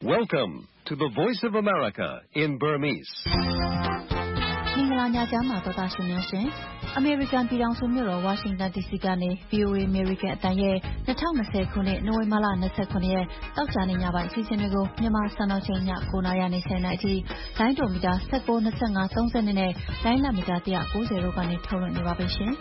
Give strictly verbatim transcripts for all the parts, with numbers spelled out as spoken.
Welcome to the Voice of America in Burmese. မင်္ဂလာညချမ်းပါတော်တာရှင်များရှင်အမေရိကန်ပြည်ထောင်စုမြို့တော်ဝါရှင်တန် ဒီ စီ ကနေ ဗီ အို အေ အမေရိကန်အတန်ရဲ့၂၀၂၀ခုနှစ်နိုဝင်ဘာလ၂၇ရက်တောက်ကြနေညပိုင်းအစီအစဉ်တွေကိုမြန်မာစံတော်ချိန်ည၉နာရီနေဆယ်နာရီအထိလိုင်းဒိုမီတာ၁၉ ၂၅ ၃၀နဲ့လိုင်းလမီတာ၁၉၀တို့ကနေထုတ်လွှင့်နေပါပြီရှင်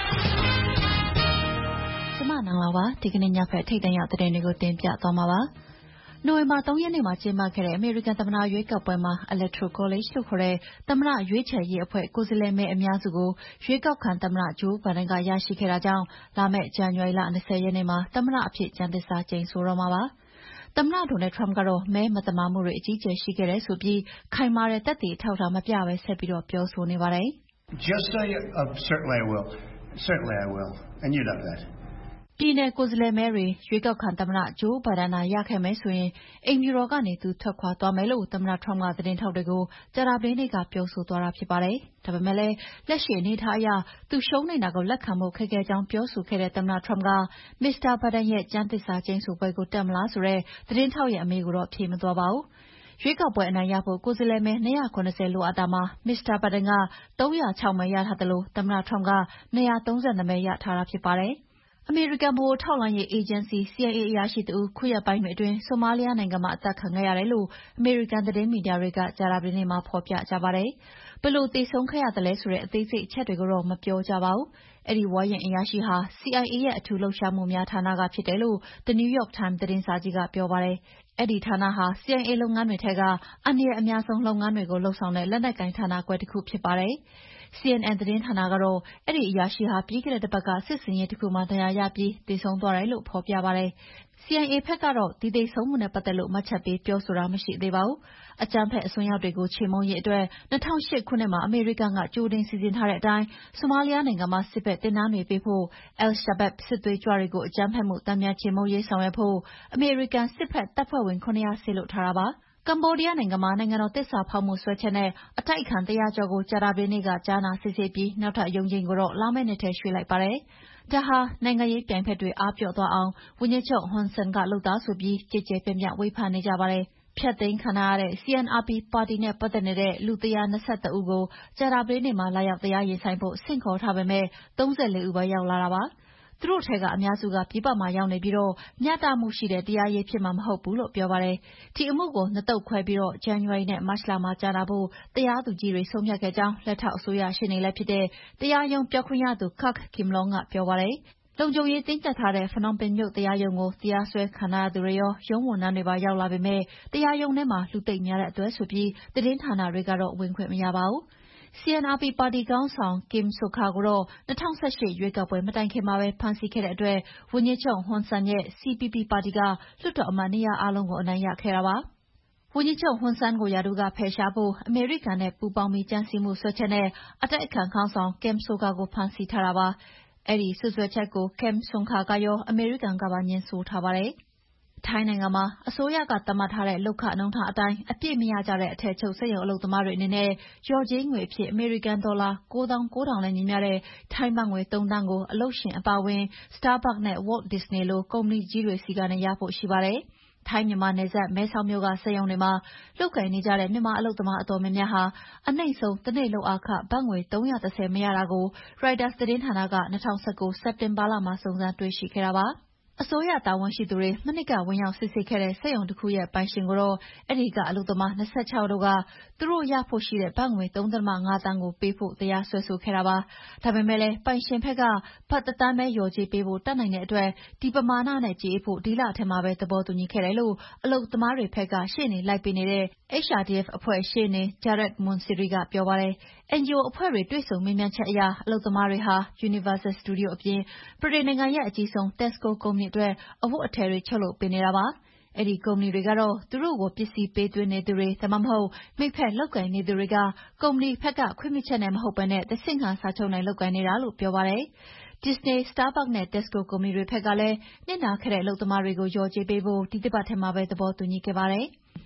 ကျမနန်းလာပါဒီကနေ့ညဖက်ထိတ်တန့်ရတဲ့တွေကိုတင်ပြသွားမှာပါနိုဝင်ဘာ၃ရက်နေ့မှာကျင်းပခဲ့တဲ့အမေရိကန်သမ္မတရွေးကောက်ပွဲမှာ Electoral College လို့ခေါ်တဲ့သမ္မတရွေးချယ်ရေးအဖွဲ့ကိုယ်စားလှယ်မဲအများစုကိုရွေးကောက်ခံသမ္မတဂျိုးဘိုင်ဒန်ကရရှိခဲ့တာကြောင့်လာမယ့်ဇန်နဝါရီလ၂၀ရက်နေ့မှာသမ္မတအဖြစ်ကျမ်းသစ္စာကျိန်ဆိုတော့မှာပါ။သမ္မတဒေါ်နယ်ထရမ့်ကတော့မဲမသမာမှုတွေအကြီးအကျယ်ရှိခဲ့တယ်ဆိုပြီးခိုင်မာတဲ့သက်သေအထောက်အထားမပြဘဲဆက်ပြီးတော့ပြောဆိုနေပါတယ်။ Just say uh, certainly I will. Certainly I will. And you know that. ပြည်내ကိုယ်စားလှယ်မဲတွေရွေးကောက်ခံသမ္မတဂျိုးဘိုင်ဒန်သာရခဲ့မယ်ဆိုရင်အိမ်ဖြူတော်ကနေသူထွက်ခွာသွားမယ်လို့သမ္မတထရမ့်ကသတင်းထောက်တွေကိုကြာသပတေးနေ့ကပြောဆိုသွားတာဖြစ်ပါတယ်။ဒါပေမဲ့လည်းလက်ရှိအနေအထားအရသူရှုံးနေတာကိုလက်ခံဖို့ခက်ခဲကြောင်းပြောဆိုခဲ့တဲ့သမ္မတထရမ့်ကမစ္စတာဘိုင်ဒန်ရဲ့ကျမ်းသစ္စာကျိန်ဆိုပွဲကိုတက်မလားဆိုတဲ့သတင်းထောက်ရဲ့အမေးကိုတော့ဖြေမသွားပါဘူး။ရွေးကောက်ပွဲအနိုင်ရဖို့ကိုယ်စားလှယ်မဲ၂၇၀လိုအပ်တာမှာမစ္စတာဘိုင်ဒန်က၃၀၆မဲရထားတယ်လို့သမ္မတထရမ့်က၂၃၂မဲရထားတာဖြစ်ပါတယ်။အမေရိကန်ဗဟိုထောက်လှမ်းရေးအေဂျင်စီ စီ အိုင် အေ အရာရှိတဦးခုရက်ပိုင်းတွေအတွင်းဆိုမာလီယာနိုင်ငံမှာအသတ်ခံခဲ့ရတယ်လို့အမေရိကန်သတင်းမီဒီယာတွေကကြာသပတေးနေ့မှာဖော်ပြကြပါတယ်။ဘယ်လိုသေဆုံးခဲ့ရသလဲဆိုတဲ့အသေးစိတ်အချက်တွေကိုတော့မပြောကြပါဘူး။အဲဒီဝါရင့်အရာရှိဟာ စီ အိုင် အေ ရဲ့အထူးလှုပ်ရှားမှုများဌာနကဖြစ်တယ်လို့ The New York Times သတင်းစာကြီးကပြောပါတယ်။အဲဒီဌာနဟာ စီ အိုင် အေ လုပ်ငန်းတွေထဲကအန္တရာယ်အများဆုံးလုပ်ငန်းတွေကိုလှုပ်ဆောင်တဲ့လက်နက်ကိုင်ဌာနခွဲတစ်ခုဖြစ်ပါတယ်။စီ အန် အန် သတင်းဌာနကတော့အဲဒီအရာရှိဟာပြီးခဲ့တဲ့တစ်ပတ်ကစစ်ဆင်ရေးတစ်ခုမှာဒဏ်ရာရပြီးသေဆုံးသွားတယ်လို့ဖော်ပြပါတယ်။ စီ အိုင် အေ ဘက်ကတော့ဒီသေဆုံးမှုနဲ့ပတ်သက်လို့မှတ်ချက်ပေးပြောဆိုတာမရှိသေးပါဘူး။အကြမ်းဖက်အစွန်းရောက်တွေကိုချေမှုန်းရေးအတွက်၂၀၀၈ခုနှစ်မှာအမေရိကန်ကကြိုတင်စီစဉ်ထားတဲ့အတိုင်းဆိုမာလီယာနိုင်ငံမှာစစ်ဘက်သင်တန်းတွေပေးဖို့ Al-Shabaab စစ်သွေးကြွတွေကိုအကြမ်းဖက်မှုတန်ပြန်ချေမှုန်းရေးဆောင်ရွက်ဖို့အမေရိကန်စစ်ဘက်တပ်ဖွဲ့ဝင်၇၀၀စေလွှတ်ထားတာပါ။ကမ္ဘောဒီးယားနိုင်ငံမှာနိုင်ငံတော်သစ္စာဖောက်မှုစွဲချက်နဲ့အတိုက်အခံတရာကျော်ကိုကြာသပတေးနေ့ကကြားနာစစ်ဆေးပြီးနောက်ထပ်ရုံးချိန်းကိုတော့လာမယ့်နှစ်ထဲရွှေ့လိုက်ပါတယ်။ဒါဟာနိုင်ငံရေးပြိုင်ဖက်တွေအားပျော့သွားအောင်ဝန်ကြီးချုပ်ဟွန်ဆန်ကလုပ်တာဆိုပြီးကြည်ကြဲပြန့်ပြန့်ဝေဖန်နေကြပါတယ်။ဖျက်သိမ်းခံထားရတဲ့ စီ အန် အာร์ ပီ ပါတီနဲ့ပတ်သက်နေတဲ့လူ၁၂၁ဦးကိုကြာသပတေးနေ့မှာလာရောက်တရားရင်ဆိုင်ဖို့ဆင့်ခေါ်ထားပေမဲ့၃၄ဦးပဲရောက်လာတာပါ။သူတို့ထဲကအများစုကပြည်ပမှာရောက်နေပြီးတော့မျှတမှုရှိတဲ့တရားရေးဖြစ်မှာမဟုတ်ဘူးလို့ပြောပါတယ်။ဒီအမှုကိုနှစ်သုတ်ခွဲပြီးတော့ဇန်နဝါရီနဲ့မတ်လမှာကြားနာဖို့တရားသူကြီးတွေဆုံးဖြတ်ခဲ့ကြောင်းလက်ထောက်အစိုးရရှေ့နေလည်းဖြစ်တဲ့တရားရုံးပြောခွင့်ရသူ Kak Kim Long ကပြောပါတယ်။လုံခြုံရေးတင်းကျပ်ထားတဲ့ဖနွန်ပင်မြို့တရားရုံးကိုတရားစွဲခံထားရသူတွေရောရုံးဝန်ထမ်းတွေပါရောက်လာပေမဲ့တရားရုံးထဲမှာလူသိပ်များတဲ့အတွက်ဆိုပြီးသတင်းဌာနတွေကတော့ဝင်ခွင့်မရပါဘူး။ စီ အန် အာร์ ပီ ပါတီခေါင်းဆောင် Kem Sokha ကိုတော့၂၀၁၈ရွေးကောက်ပွဲမတိုင်ခင်မှာပဲဖမ်းဆီးခဲ့တဲ့အတွက်ဝန်ကြီးချုပ်ဟွန်ဆန်ရဲ့ စီ ပီ ပီ ပါတီကလွှတ်တော်အမတ်နေရာအားလုံးကိုအနိုင်ရခဲ့တာပါ။ဝန်ကြီးချုပ်ဟွန်ဆန်ကိုရာထူးကဖယ်ရှားဖို့အမေရိကန်နဲ့ပူးပေါင်းပြီးကြံစည်မှုစွဲချက်နဲ့အတိုက်အခံခေါင်းဆောင် Kem Sokha ကိုဖမ်းဆီးထားတာပါ။အဲဒီစွပ်စွဲချက်ကို Kem Sokha ကရောအမေရိကန်ကပါငြင်းဆိုထားပါတယ်။ထိုင်းနိုင်ငံမှာအစိုးရကသတ်မှတ်ထားတဲ့လုပ်ခနှုန်းထားအတိုင်းအပြည့်မရကြတဲ့အထည်ချုပ်စက်ရုံအလုပ်သမားတွေအနေနဲ့လျော်ကြေးငွေအဖြစ်အမေရိကန်ဒေါ်လာ၉သောင်းကိုးထောင်နဲ့ညီမျှတဲ့ထိုင်းဘတ်ငွေသုံးသန်းကိုအလုပ်ရှင်အပါအဝင် Starbucks နဲ့ Walt Disney လိုကုမ္ပဏီကြီးတွေဆီကနေရဖို့ရှိပါတယ်။ထိုင်းမြန်မာနယ်စပ်မဲဆောက်မြို့ကစက်ရုံတွေမှာလုပ်ကိုင်နေကြတဲ့မြန်မာအလုပ်သမားအတော်များများဟာအနိမ့်ဆုံးတနေ့လုပ်အားခဘတ်ငွေ၃၁၀မရတာကို ရိုက်တာသတင်းဌာနက၂၀၁၉စက်တင်ဘာလမှာစုံစမ်းတွေ့ရှိခဲ့တာပါ။အစိုးရတာဝန်ရှိသူတွေမနှစ်ကဝင်ရောက်စစ်ဆေးခဲ့တဲ့စက်ရုံတစ်ခုရဲ့ပိုင်ရှင်ကိုတော့အဲဒီကအလုပ်သမား၂၆ယောက်ကသူတို့ရဖို့ရှိတဲ့ဘတ်ငွေ၃.၅သန်းကိုပေးဖို့တရားစွဲဆိုခဲ့တာပါ။ဒါပေမဲ့လည်းပိုင်ရှင်ဘက်ကဘတ်တစ်သန်းပဲလျော်ကြေးပေးဖို့တတ်နိုင်တဲ့အတွက်ဒီပမာဏနဲ့ကြေအေးဖို့ဒီလထဲမှာပဲသဘောတူညီခဲ့တယ်လို့အလုပ်သမားတွေဘက်ကရှေ့နေလိုက်ပေးနေတဲ့ H R D F အဖွဲ့ရှေ့နေ Jared Moonsiri ကပြောပါတယ်။ အန် ဂျီ အို အဖွဲ့တွေတွေ့ဆုံမေးမြန်းချက်အရအလုပ်သမားတွေဟာ Universal Studios အပြင်ဗြိတိန်နိုင်ငံရဲ့အကြီးဆုံး Tesco ကုမ္ပဏီအတွက်အဝတ်အထည်တွေချုပ်လုပ်ပေးနေတာပါ။အဲဒီကုမ္ပဏီတွေကတော့သူတို့ကိုပစ္စည်းပေးသွင်းနေသူတွေဒါမှမဟုတ်မိတ်ဖက်လုပ်ကိုင်နေသူတွေကကုမ္ပဏီဘက်ကခွင့်ပြုချက်နဲ့မဟုတ်ဘဲနဲ့တဆင့်ခံစာချုပ်နဲ့လုပ်ကိုင်နေတာလို့ပြောပါတယ်။ Disney, Starbucks နဲ့ Tesco ကုမ္ပဏီတွေဘက်ကလည်းနစ်နာခဲ့တဲ့အလုပ်သမားတွေကိုလျော်ကြေးပေးဖို့ဒီတပတ်ထဲမှာပဲသဘောတူညီခဲ့ပါတယ်။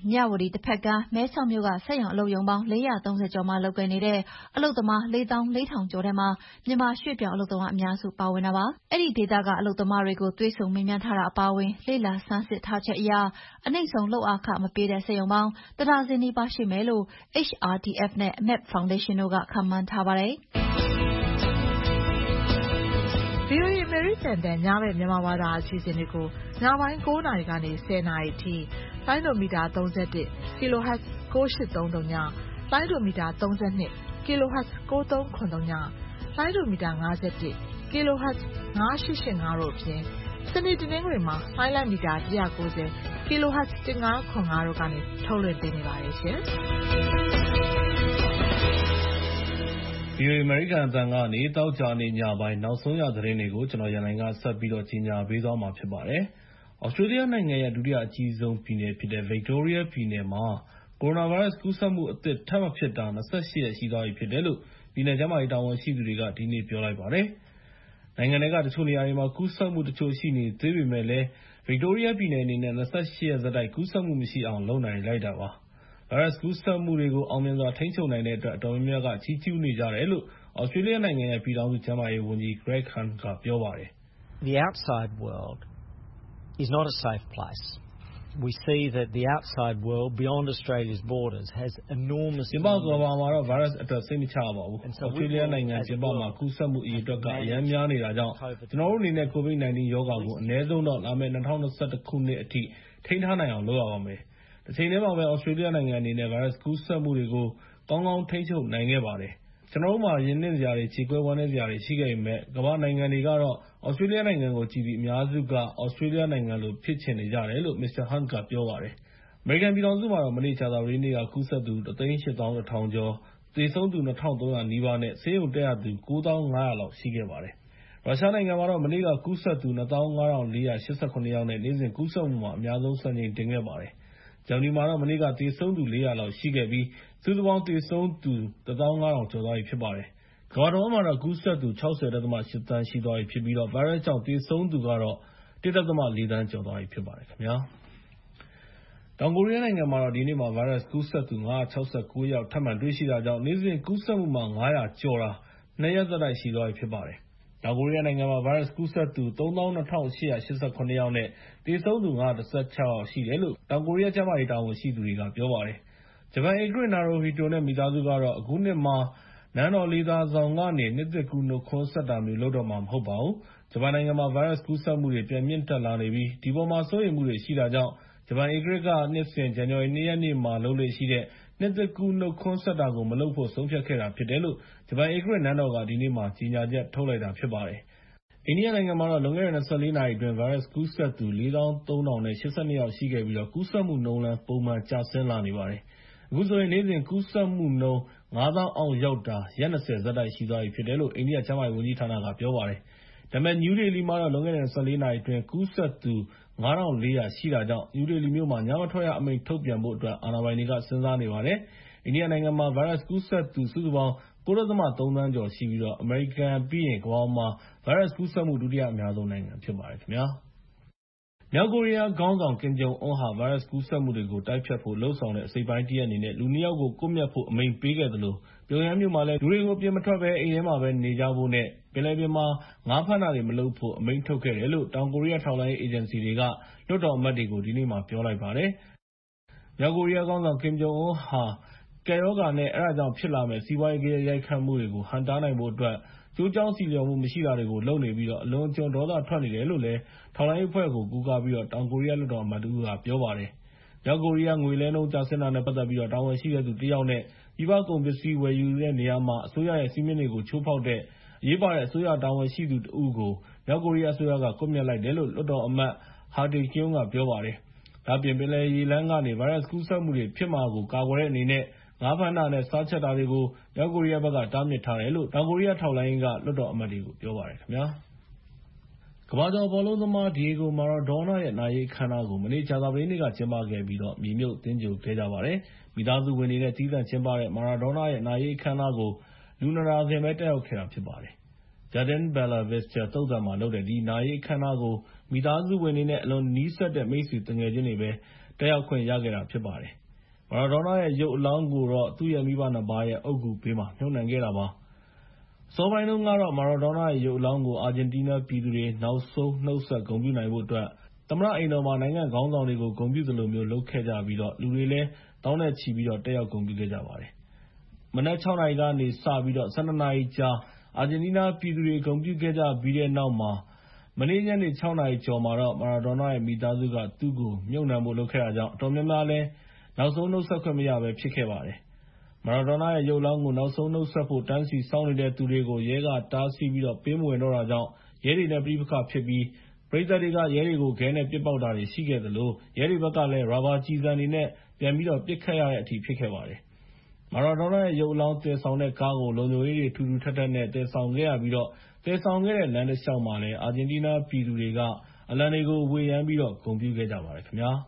မြဝတီတစ်ဖက်ကမ်းမဲဆောက်မြို့ကစက်ရုံအလုပ်ရုံပေါင်းလေးရာသုံးဆယ်ကျော်မှလုပ်ကိုင်နေတဲ့အလုပ်သမားလေးသောင်းလေးထောင်ကျော်ထဲမှာမြန်မာရွှေ့ပြောင်းအလုပ်သမားအများစုပါဝင်တာပါ။အဲ့ဒီဒေသကအလုပ်သမားတွေကိုသွေးဆုံမေးမြန်းထားတာအပါအဝင်လေ့လာဆန်းစစ်ထားချက်အရအနှိမ့်ဆုံးလုပ်အားခမပေးတဲ့စက်ရုံပေါင်းတစ်ဒါဇင်နီးပါးရှိမယ်လို့ H R D F နဲ့ မက် ဖောင်ဒေးရှင်းတို့ကခန့်မှန်းထားပါတယ်။ဗွီအိုအေအမေရိကန်တန်ညဘက်မြန်မာဘာသာအစီအစဉ်တွေကိုညပိုင်း၉နာရီကနေ၁၀နာရီအထိလိုင်းဒိုမီတာ၃၁ kHz ၉၈၃၃ညလိုင်းဒိုမီတာ၃၂ kHz ၉၃၇၃ညလိုင်းဒိုမီတာ၅၁ kHz ၅၈၈၅တို့အပြင်စနေတနင်္ဂနွေမှာလိုင်းလိုက်မီတာ၁၉၀ kHz ၁၅၇၅တို့ကနေထုတ်လွှင့်ပေးနေပါတယ်ရှင်။ဗွီအိုအေအမေရိကန်အသံကနေတောက်ကြနေညပိုင်းနောက်ဆုံးရသတင်းတွေကိုကျွန်တော်ရန်နိုင်ကဆက်ပြီးတော့ကြီးညာပေးသွားမှာဖြစ်ပါတယ်။ ဩစတြေးလျနိုင်ငံရဲ့ဒုတိယအကြီးဆုံးပြည်နယ်ဖြစ်တဲ့ Victoria ပြည်နယ်မှာကိုရိုနာဗိုင်းရပ်စ်ကူးစက်မှုအသစ်ထပ်မဖြစ်တာ၂၈ရက်ရှိသွားပြီဖြစ်တယ်လို့ပြည်နယ်ကျန်းမာရေးတာဝန်ရှိသူတွေကဒီနေ့ပြောလိုက်ပါတယ်။နိုင်ငံထဲကတချို့နေရာတွေမှာကူးစက်မှုတချို့ရှိနေသေးပေမဲ့လည်း Victoria ပြည်နယ်အနေနဲ့၂၈ရက်ဆက်တိုက်ကူးစက်မှုမရှိအောင်လုပ်နိုင်လိုက်တာပါ။ဗိုင်းရပ်စ်ကူးစက်မှုတွေကိုအောင်မြင်စွာထိန်းချုပ်နိုင်တဲ့အတွက်အတော်များများကချီးကျူးနေကြတယ်လို့သြစတြေးလျနိုင်ငံရဲ့ပြည်ထောင်စုကျန်းမာရေးဝန်ကြီး Greg Hunt ကပြောပါတယ်။ The outside world is not a safe place. We see that the outside world beyond Australia's borders has enormous ကျင်းပကမ္ဘာမှာတော့ဗိုင်းရပ်စ်အတွက်စိတ်မချရပါဘူး။သြစတြေးလျနိုင်ငံကျင်းပမှာကူးစက်မှုအရေအတွက်ကအများများနေတာကြောင့်ကျွန်တော်တို့အနေနဲ့ ကိုဗစ်၁၉ ရောဂါကိုအနည်းဆုံးတော့လာမယ့်၂၀၂၁ခုနှစ်အထိထိန်းထားနိုင်အောင်လုပ်ရပါမယ်။တစ်ချိန်တည်းမှာပဲသြစတြေးလျနိုင်ငံအနေနဲ့ဗိုင်းရပ်စ်ကူးစက်မှုတွေကိုကောင်းကောင်းထိန်းချုပ်နိုင်ခဲ့ပါတယ်။ကျွန်တော်တို့မှာရင်နင့်စရာတွေခြေကွဲဝမ်းနည်းစရာတွေရှိခဲ့ပေမဲ့ကမ္ဘာနိုင်ငံတွေကတော့သြစတြေးလျနိုင်ငံကိုကြည့်ပြီးအများစုကသြစတြေးလျနိုင်ငံလိုဖြစ်ချင်နေကြတယ်လို့ မစ္စတာ Hunt ကပြောပါတယ်။အမေရိကန်ပြည်ထောင်စုမှာတော့မနေ့ကြာသပတေးနေ့ကကူးစက်သူတစ်သိန်းရှစ်သောင်းတစ်ထောင်ကျော်၊သေဆုံးသူနှစ်ထောင်သုံးရာနီးပါးနဲ့ဆေးရုံတက်ရသူကိုးသောင်းငါးရာလောက်ရှိခဲ့ပါတယ်။ရုရှားနိုင်ငံမှာတော့မနေ့ကကူးစက်သူနှစ်သောင်းငါးထောင်လေးရာ၈၇ယောက်နဲ့နေ့စဉ်ကူးစက်မှုမှာအများဆုံးစံချိန်တင်ခဲ့ပါတယ်။ဂျာမနီမှာတော့မနေ့ကသေဆုံးသူလေးရာလောက်ရှိခဲ့ပြီးစုစုပေါင်းသေဆုံးသူတစ်သောင်းငါးထောင်ကျော်သွားပြီဖြစ်ပါတယ်။ကမ္ဘာတဝန်းမှာတော့ကူးစက်သူ၆၀.၈ သန်းရှိသွားပြီဖြစ်ပြီးဗိုင်းရပ်စ်ကြောင့်သေဆုံးသူကတော့ ၁.၄ သန်းကျော်သွားပြီဖြစ်ပါတယ်ခင်ဗျာ။တောင်ကိုရီးယားနိုင်ငံမှာတော့ဒီနေ့မှာဗိုင်းရပ်စ်ကူးစက်သူ၅၆၉ယောက်ထပ်မံတွေ့ရှိတာကြောင့်နေ့စဉ်ကူးစက်မှုမှာ၅၀၀ကျော်တာနှစ်ရက်ဆက်တိုက်ရှိသွားပြီဖြစ်ပါတယ်။တောင်ကိုရီးယားနိုင်ငံမှာဗိုင်းရပ်စ်ကူးစက်သူသုံးသောင်းနှစ်ထောင်ရှစ်ရာ၈၇ယောက်နဲ့သေဆုံးသူ၅၁၆ယောက်ရှိတယ်လို့တောင်ကိုရီးယားကျန်းမာရေးတာဝန်ရှိသူတွေကပြောပါတယ်။ဂျပန်ဧကရာဇ်နာရူဟီတိုနဲ့မိသားစုကတော့အခုနှစ်မှာနန်းတော်လေးစားဆောင်ကနေနှစ်သစ်ကူးနှုတ်ခွန်းဆက်တာမျိုးလုပ်တော့မှာမဟုတ်ပါဘူး။ဂျပန်နိုင်ငံမှာဗိုင်းရပ်စ်ကူးစက်မှုတွေပြန်မြင့်တက်လာနေပြီးဒီပေါ်မှာစိုးရိမ်မှုတွေရှိတာကြောင့်ဂျပန်ဧကရာဇ်ကနှစ်စဉ်ဇန်နဝါရီ၂ရက်နေ့မှာလုပ်လေ့ရှိတဲ့နှစ်သစ်ကူးနှုတ်ခွန်းဆက်တာကိုမလုပ်ဖို့ဆုံးဖြတ်ခဲ့တာဖြစ်တယ်လို့ဂျပန်ဧကရာဇ်နန်းတော်ကဒီနေ့မှာကြေညာချက်ထုတ်လိုက်တာဖြစ်ပါတယ်။အိန္ဒိယနိုင်ငံမှာတော့လွန်ခဲ့တဲ့၂၄နာရီအတွင်းဗိုင်းရပ်စ်ကူးစက်သူလေးသောင်းသုံးထောင်နဲ့ရှစ်ဆယ့်နှစ်ယောက်ရှိခဲ့ပြီးကူးစက်မှုနှုန်းလည်းပုံမှန်ကျဆင်းလာနေပါတယ်။အခုဆိုရင်နေ့စဉ်ကူးစက်မှုနှုန်းငါးသောင်းအောက်ရောက်တာရက်၂၀ဆက်တိုက်ရှိသွားပြီဖြစ်တယ်လို့အိန္ဒိယကျန်းမာရေးဝန်ကြီးဌာနကပြောပါတယ်။ဒါပေမဲ့နယူးဒေလီမှာတော့လွန်ခဲ့တဲ့၂၄နာရီအတွင်းကူးစက်သူငါးထောင်လေးရာရှိတာကြောင့်နယူးဒေလီမြို့မှာညမထွက်ရအမိန့်ထုတ်ပြန်ဖို့အတွက်အာဏာပိုင်တွေကစဉ်းစားနေပါတယ်။အိန္ဒိယနိုင်ငံမှာဗိုင်းရပ်စ်ကူးစက်သူစုစုပေါင်းကိုး.၃ သန်းကျော်ရှိပြီးအမေရိကန်ပြီးရင်ကမ္ဘာပေါ်မှာဗိုင်းရပ်စ်ကူးစက်မှုဒုတိယအများဆုံးနိုင်ငံဖြစ်ပါတယ်ခင်ဗျာ။မြောက်ကိုရီးယားခေါင်းဆောင်ကင်ဂျုံအွန်းဟာဗိုင်းရပ်စ်ကူးစက်မှုတွေကိုတိုက်ဖျက်ဖို့လုပ်ဆောင်တဲ့အစိတ်အပိုင်းတစ်ရပ်အနေနဲ့လူနှစ်ယောက်ကိုကွပ်မျက်ဖို့အမိန့်ပေးခဲ့သလိုပြုံယမ်းမြို့မှာလည်းလူတွေကိုအပြင်မထွက်ဘဲအိမ်ထဲမှာပဲနေကြဖို့နဲ့ပင်လယ်ပြင်မှာငါးဖမ်းတာတွေမလုပ်ဖို့အမိန့်ထုတ်ခဲ့တယ်လို့တောင်ကိုရီးယားထောက်လှမ်းရေးအေဂျင်စီတွေကလွှတ်တော်အမတ်တွေကိုဒီနေ့မှာပြောလိုက်ပါတယ်။မြောက်ကိုရီးယားခေါင်းဆောင်ကင်ဂျုံအွန်းဟာကပ်ရောဂါနဲ့အဲဒါကြောင့်ဖြစ်လာမယ့်စီးပွားရေးဂယက်ရိုက်ခတ်မှုတွေကိုဟန့်တားနိုင်ဖို့အတွက်ကျိုးကြောင်းဆီလျော်မှုမရှိတာတွေကိုလုပ်နေပြီးအလွန်အကျွံဒေါသထွက်နေတယ်လို့လည်းထောက်လှမ်းရေးအဖွဲ့ကိုကိုးကားပြီးတောင်ကိုရီးယားလွှတ်တော်အမတ်တဦးကပြောပါတယ်။မြောက်ကိုရီးယားငွေလဲနှုန်းကျဆင်းတာနဲ့ပတ်သက်ပြီးတာဝန်ရှိသူတစ်ယောက်နဲ့ပြည်ပကုန်ပစ္စည်းဝယ်ယူတဲ့နေရာမှာအစိုးရရဲ့စည်းမျဉ်းတွေကိုချိုးဖောက်တဲ့အရေးပါတဲ့အစိုးရတာဝန်ရှိသူတဦးကိုမြောက်ကိုရီးယားအစိုးရကကွပ်မျက်လိုက်တယ်လို့လွှတ်တော်အမတ် Ha Tae-kyung ကပြောပါတယ်။ဒါ့အပြင်ပင်လယ်ရေလမ်းကနေဗိုင်းရပ်စ်ကူးစက်မှုတွေဖြစ်မှာကိုကာကွယ်တဲ့အနေနဲ့ငါးဖမ်းတာနဲ့စားချက်တာတွေကိုမြောက်ကိုရီးယားဘက်ကတားမြစ်ထားတယ်လို့တောင်ကိုရီးယားထောက်လှမ်းရေးကလွှတ်တော်အမတ်တွေကိုပြောပါတယ်ခင်ဗျာ။ကမ္ဘာကျော်ဘောလုံးသမား Diego Maradona ရဲ့နာရေးအခမ်းအနားကိုမနေ့ကြာသပတေးနေ့ကကျင်းပခဲ့ပြီးမြေမြုပ်သင်္ဂြိုဟ်ခဲ့ကြပါတယ်။မိသားစုဝင်တွေနဲ့သီးသန့်ကျင်းပတဲ့ Maradona ရဲ့နာရေးအခမ်းအနားကိုလူနှစ်ဒါဇင်ပဲတက်ရောက်ခဲ့တာဖြစ်ပါတယ်။ Jardin Bella Vista သုသာန်မှာလုပ်တဲ့ဒီနာရေးအခမ်းအနားကိုမိသားစုဝင်တွေနဲ့အလွန်နီးစပ်တဲ့မိတ်ဆွေသူငယ်ချင်းတွေပဲတတက်ရောက်ခွင့်ရခဲ့တာဖြစ်ပါတယ်။ မာရာဒိုနာရဲ့ရုပ်အလောင်းကိုတော့သူ့ရဲ့မိဘနှစ်ပါးရဲ့အုတ်ဂူဘေးမှာမြှုပ်နှံခဲ့တာပါ။ အစောပိုင်းတုန်းကတော့ မာရာဒိုနာရဲ့ရုပ်အလောင်းကို အာဂျင်တီးနားပြည်သူတွေနောက်ဆုံးနှုတ်ဆက်ဂုဏ်ပြုနိုင်ဖို့အတွက် သမ္မတအိမ်တော်မှာ နိုင်ငံခေါင်းဆောင်တွေကို ဂုဏ်ပြုသလိုမျိုးလုပ်ခဲ့ကြပြီး လူတွေလည်းသောင်းနဲ့ချီပြီးတက်ရောက်ဂုဏ်ပြုခဲ့ကြပါတယ်။ မနက် ၆ နာရီကနေစပြီး ၁၂ နာရီကြာ အာဂျင်တီးနားပြည်သူတွေဂုဏ်ပြုခဲ့ကြပြီးတဲ့နောက် မနေ့ညနေ ၆ နာရီကျော်မှာတော့ မာရာဒိုနာရဲ့မိသားစုက သူ့ကိုမြှုပ်နှံဖို့လုပ်ခဲ့တာကြောင့် အတော်များများလည်း နောက်ဆုံးနှုတ်ဆက်ခွင့်မရဘဲဖြစ်ခဲ့ပါတယ်။ မာရာဒိုနာရဲ့ရုပ်အလောင်းကိုနောက်ဆုံးနှုတ်ဆက်ဖို့ တန်းစီစောင့်နေတဲ့သူတွေကို ရဲကတားဆီးပြီး ပေးမဝင်တော့တာကြောင့် ရဲတွေနဲ့ ပဋိပက္ခဖြစ်ပြီး ပရိသတ်တွေက ရဲတွေကို ခဲနဲ့ပစ်ပေါက်တာတွေရှိခဲ့သလို ရဲတွေဘက်ကလည်း ရာဘာကျည်ဆံတွေနဲ့ ပြန်ပြီးတော့ ပစ်ခတ်ရတဲ့အထိဖြစ်ခဲ့ပါတယ်။ မာရာဒိုနာရဲ့ရုပ်အလောင်းသယ်ဆောင်တဲ့ကားကို လုံခြုံရေးတွေထူထူထပ်ထပ်နဲ့ သယ်ဆောင်ခဲ့ရပြီး သယ်ဆောင်ခဲ့တဲ့လမ်းတလျှောက်မှာလည်း အာဂျင်တီးနားပြည်သူတွေက အလံတွေကိုဝှေ့ယမ်းပြီးတော့ ဂုဏ်ပြုခဲ့ကြပါတယ်ခင်ဗျာ။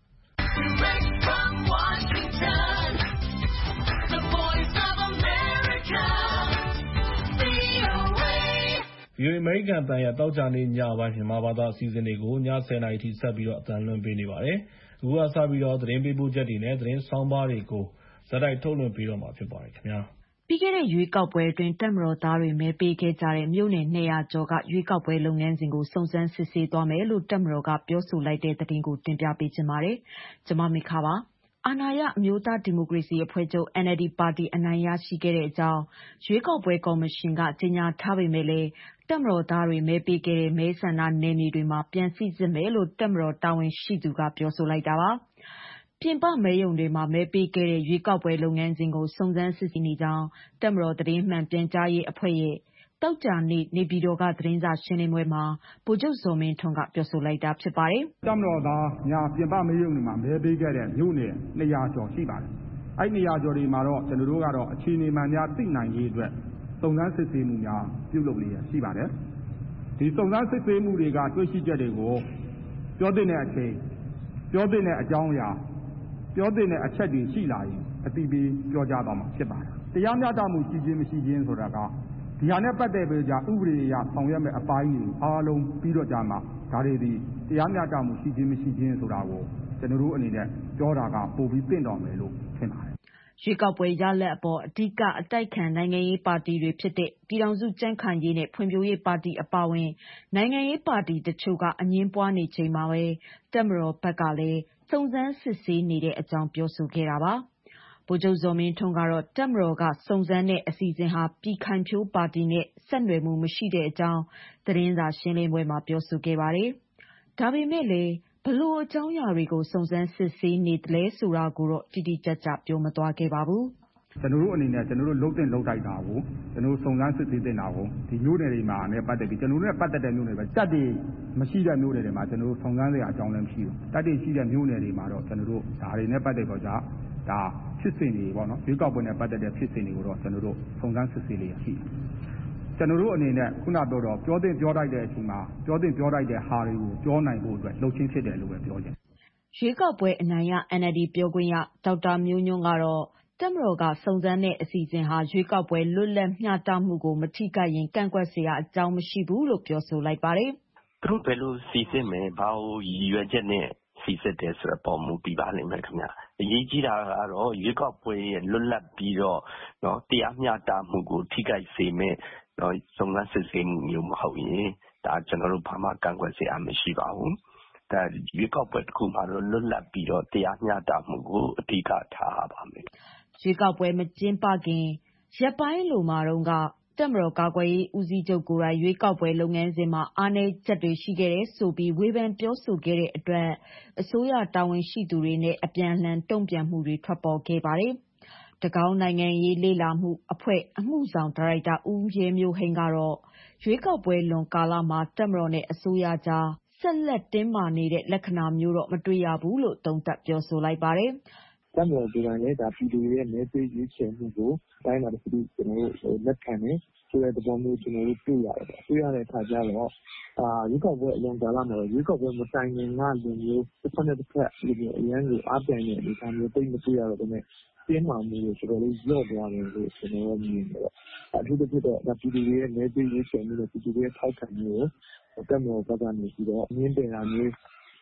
ဗွီအိုအေ အမေရိကန်အသံရဲ့ သောကြာနေ့ညပိုင်း မြန်မာဘာသာအစီအစဉ်တွေကို ည ၁၀ နာရီအထိ ဆက်ပြီးတော့ အသံလွှင့်ပေးနေပါတယ်။ အခုကစပြီးတော့ သတင်းပေးပို့ချက်တွေနဲ့ သတင်းဆောင်းပါးတွေကို ဆက်တိုက်ထုတ်လွှင့်ပေးတော့မှာဖြစ်ပါတယ်ခင်ဗျာ။ပြီးခဲ့တဲ့ရွေးကောက်ပွဲအတွင်း တပ်မတော်သားတွေမဲပေးခဲ့ကြတဲ့ မြို့နယ် ၂၀၀ ကျော်က ရွေးကောက်ပွဲလုပ်ငန်းစဉ်ကို စုံစမ်းစစ်ဆေးသွားမယ်လို့ တပ်မတော်က ပြောဆိုလိုက်တဲ့သတင်းကို တင်ပြပေးချင်ပါတယ်။ ဗွီအိုအေမြန်မာပိုင်းသတင်းထောက် မမေခက သတင်းပေးပို့ထားပါတယ်။ အာဏာရ အမျိုးသားဒီမိုကရေစီအဖွဲ့ချုပ် အန်အယ်လ်ဒီပါတီ အနိုင်ရရှိခဲ့တဲ့အကြောင်း ရွေးကောက်ပွဲကော်မရှင်က ကြေညာထားပေမယ့်လည်း တပ်မတော်သားတွေမဲပေးခဲ့တဲ့ မဲဆန္ဒနယ်မြေတွေမှာ ပြန်စိစစ်မယ်လို့ တပ်မတော်တာဝန်ရှိသူက ပြောဆိုလိုက်တာပါ။ ပြင်ပမဲရုံတွေမှာ မဲပေးခဲ့တဲ့ ရွေးကောက်ပွဲလုပ်ငန်းစဉ်ကို စုံစမ်းစစ်ဆေးနေကြောင်း တပ်မတော်သတင်းမှန်ပြန်ကြားရေးအဖွဲ့ရဲ့ သောကြာနေ့ နေပြည်တော်က သတင်းစာရှင်းလင်းပွဲမှာ ဗိုလ်ချုပ်ဇော်မင်းထွန်းက ပြောဆိုလိုက်တာဖြစ်ပါတယ်။ "တပ်မတော်သားများပြင်ပမဲရုံတွေမှာမဲပေးခဲ့တဲ့မြို့နယ် ၂၀၀ ကျော်ရှိပါတယ်။ အဲဒီ ၂၀၀ ကျော်တွေမှာတော့ ကျနော်တို့ကတော့ အခြေအနေမှန်များသိနိုင်ရေးအတွက် စုံစမ်းစစ်ဆေးမှုများပြုလုပ်လျက်ရှိပါတယ်။ ဒီစုံစမ်းစစ်ဆေးမှုတွေကတွေ့ရှိချက်တွေကို ပြောသင့်တဲ့အချိန် ပြောသင့်တဲ့အကြောင်းအရာ ပြောသင့်တဲ့အချက်တွေရှိလာရင်အသိပေးပြောကြားသွားမှာဖြစ်ပါတယ်။ တရားမျှတမှုရှိခြင်းမရှိခြင်းဆိုတာက ဒီဟာနဲ့ပတ်သက်ပြီးတော့ဥပဒေအရဆောင်ရွက်မယ့်အပိုင်းတွေအားလုံးပြီးတော့ကြမှ ဒါတွေသည်တရားမျှတမှုရှိခြင်းမရှိခြင်းဆိုတာကို ကျနော်တို့အနေနဲ့ပြောတာကပိုပြီးသင့်တော်မယ်လို့ထင်ပါတယ်။ " ရွေးကောက်ပွဲရလဒ်အပေါ် အဓိကအတိုက်အခံနိုင်ငံရေးပါတီတွေဖြစ်တဲ့ ပြည်ထောင်စုကြံ့ခိုင်ရေးနဲ့ ဖွံ့ဖြိုးရေးပါတီအပါအဝင် နိုင်ငံရေးပါတီတချို့က အငြင်းပွားနေချိန်မှာပဲ တပ်မတော်ဘက်ကလည်း စုံစမ်းစစ်ဆေးနေတဲ့အကြောင်းပြောဆိုခဲ့တာပါ။ ဗိုလ်ချုပ်ဇော်မင်းထွန်းကတော့ တပ်မတော်က စုံစမ်းတဲ့အစီအစဉ်ဟာ ပြည်ခိုင်ဖြိုးပါတီနဲ့ ဆက်နွယ်မှုမရှိတဲ့အကြောင်း သတင်းစာရှင်းလင်းပွဲမှာ ပြောဆိုခဲ့ပါတယ်။ ဒါပေမဲ့လည်း ဘယ်လိုအကြောင်းအရာတွေကို စုံစမ်းစစ်ဆေးနေသလဲဆိုတာကိုတော့ တိတိကျကျပြောမသွားခဲ့ပါဘူး။ "ကျနော်တို့အနေနဲ့ကျနော်တို့လုပ်သင့်လုပ်ထိုက်တာကို ကျနော်တို့စုံစမ်းစစ်ဆေးသင့်တာကို ဒီမြို့နယ်တွေမှာနဲ့ပတ်သက်ပြီး ကျနော်တို့နဲ့ပတ်သက်တဲ့မြို့နယ်တွေတပ်တွေမရှိတဲ့မြို့နယ်တွေမှာ ကျနော်တို့စုံစမ်းစရာအကြောင်းလည်းမရှိဘူး။ တပ်တွေရှိတဲ့မြို့နယ်တွေမှာတော့ ကျနော်တို့ဒါတွေနဲ့ပတ်သက်ပြီးတော့ဒါဖြစ်စဉ်တွေပေါ့နော်ရွေးကောက်ပွဲနဲ့ပတ်သက်တဲ့ဖြစ်စဉ်တွေကိုတော့ ကျနော်တို့စုံစမ်းစစ်ဆေးလျက်ရှိတယ်။ ကျနော်တို့အနေနဲ့ခုနပြောတော့ပြောသင့်ပြောထိုက်တဲ့အချိန်မှာပြောသင့်ပြောထိုက်တဲ့ဟာတွေကိုပြောနိုင်ဖို့အတွက်လုပ်ခြင်းဖြစ်တယ်လို့ပဲပြောချင်တယ်။ " ရွေးကောက်ပွဲအနိုင်ရ အန်အယ်လ်ဒီပြောခွင့်ရ ဒေါက်တာမျိုးညွန့်ကတော့ တပ်မတော်က စုံစမ်းတဲ့အစီအစဉ်ဟာ ရွေးကောက်ပွဲလွတ်လပ်မျှတမှုကို မထိခိုက်ရင် ကန့်ကွက်စရာအကြောင်းမရှိဘူးလို့ ပြောဆိုလိုက်ပါတယ်။ "သူတို့ဘယ်လိုစိစစ်မယ် ဘာကိုရည်ရွယ်ချက်နဲ့စိစစ်တယ်ဆိုတဲ့အပေါ်မူတည်ပါလိမ့်မယ်ခင်ဗျ။ အရေးကြီးတာကတော့ရွေးကောက်ပွဲရဲ့လွတ်လပ်ပြီးတော့တရားမျှတမှုကိုထိခိုက်စေမယ့်စုံစမ်းစစ်ဆေးမှုမျိုးမဟုတ်ရင် ဒါကျနော်တို့ဘာမှကန့်ကွက်စရာမရှိပါဘူး။ ဒါရွေးကောက်ပွဲတခုမှာတော့လွတ်လပ်ပြီးတော့တရားမျှတမှုကိုအဓိကထားရပါမယ်။ " ရွေးကောက်ပွဲမကျင်းပခင် ရက်ပိုင်းအလိုမှာတုန်းက တပ်မတော်ကာကွယ်ရေးဦးစီးချုပ်ကိုယ်တိုင် ရွေးကောက်ပွဲလုပ်ငန်းစဉ်မှာ အားနည်းချက်တွေရှိခဲ့တယ်ဆိုပြီး ဝေဖန်ပြောဆိုခဲ့တဲ့အတွက် အစိုးရတာဝန်ရှိသူတွေနဲ့ အပြန်အလှန်တုံ့ပြန်မှုတွေထွက်ပေါ်ခဲ့ပါတယ်။ တကောင်းနိုင်ငံရေးလေ့လာမှုအဖွဲ့ အမှုဆောင်ဒါရိုက်တာ ဦးရဲမျိုးဟိန်းကတော့ ရွေးကောက်ပွဲလွန်ကာလမှာ တပ်မတော်နဲ့ အစိုးရကြား ဆက်လက်တင်းမာနေတဲ့ လက္ခဏာမျိုးတော့ မတွေ့ရဘူးလို့ သုံးသပ်ပြောဆိုလိုက်ပါတယ်။ "တပ်မတော်ကိုယ်တိုင်လည်းပြည်သူတွေရဲ့မဲပေးရွေးချယ်မှုကိုအတိုင်းအတာတခုထိလက်ခံတယ်ဆိုတဲ့သဘောမျိုးကျနော်တို့တွေ့ရတယ်ပေါ့။ တွေ့ရတဲ့အခါကျတော့ရွေးကောက်ပွဲအလွန်ကာလမှာတော့ရွေးကောက်ပွဲမတိုင်ခင်ကလိုမျိုးတဖက်နဲ့တဖက်အရမ်းကိုအားပြိုင်တဲ့အနေအထားမျိုးသိပ်မတွေ့ရတော့ဘဲနဲ့တင်းမာမှုတွေတော်တော်လေးလျော့သွားတယ်လို့ကျနော်တော့မြင်တယ်ပေါ့။ အထူးသဖြင့်တော့ပြည်သူတွေရဲ့မဲပေးရွေးချယ်မှုနဲ့ပြည်သူတွေရဲ့ထောက်ခံမှုကိုတပ်မတော်ဘက်ကနေပြီးတော့ငြင်းပယ်တာမျိုး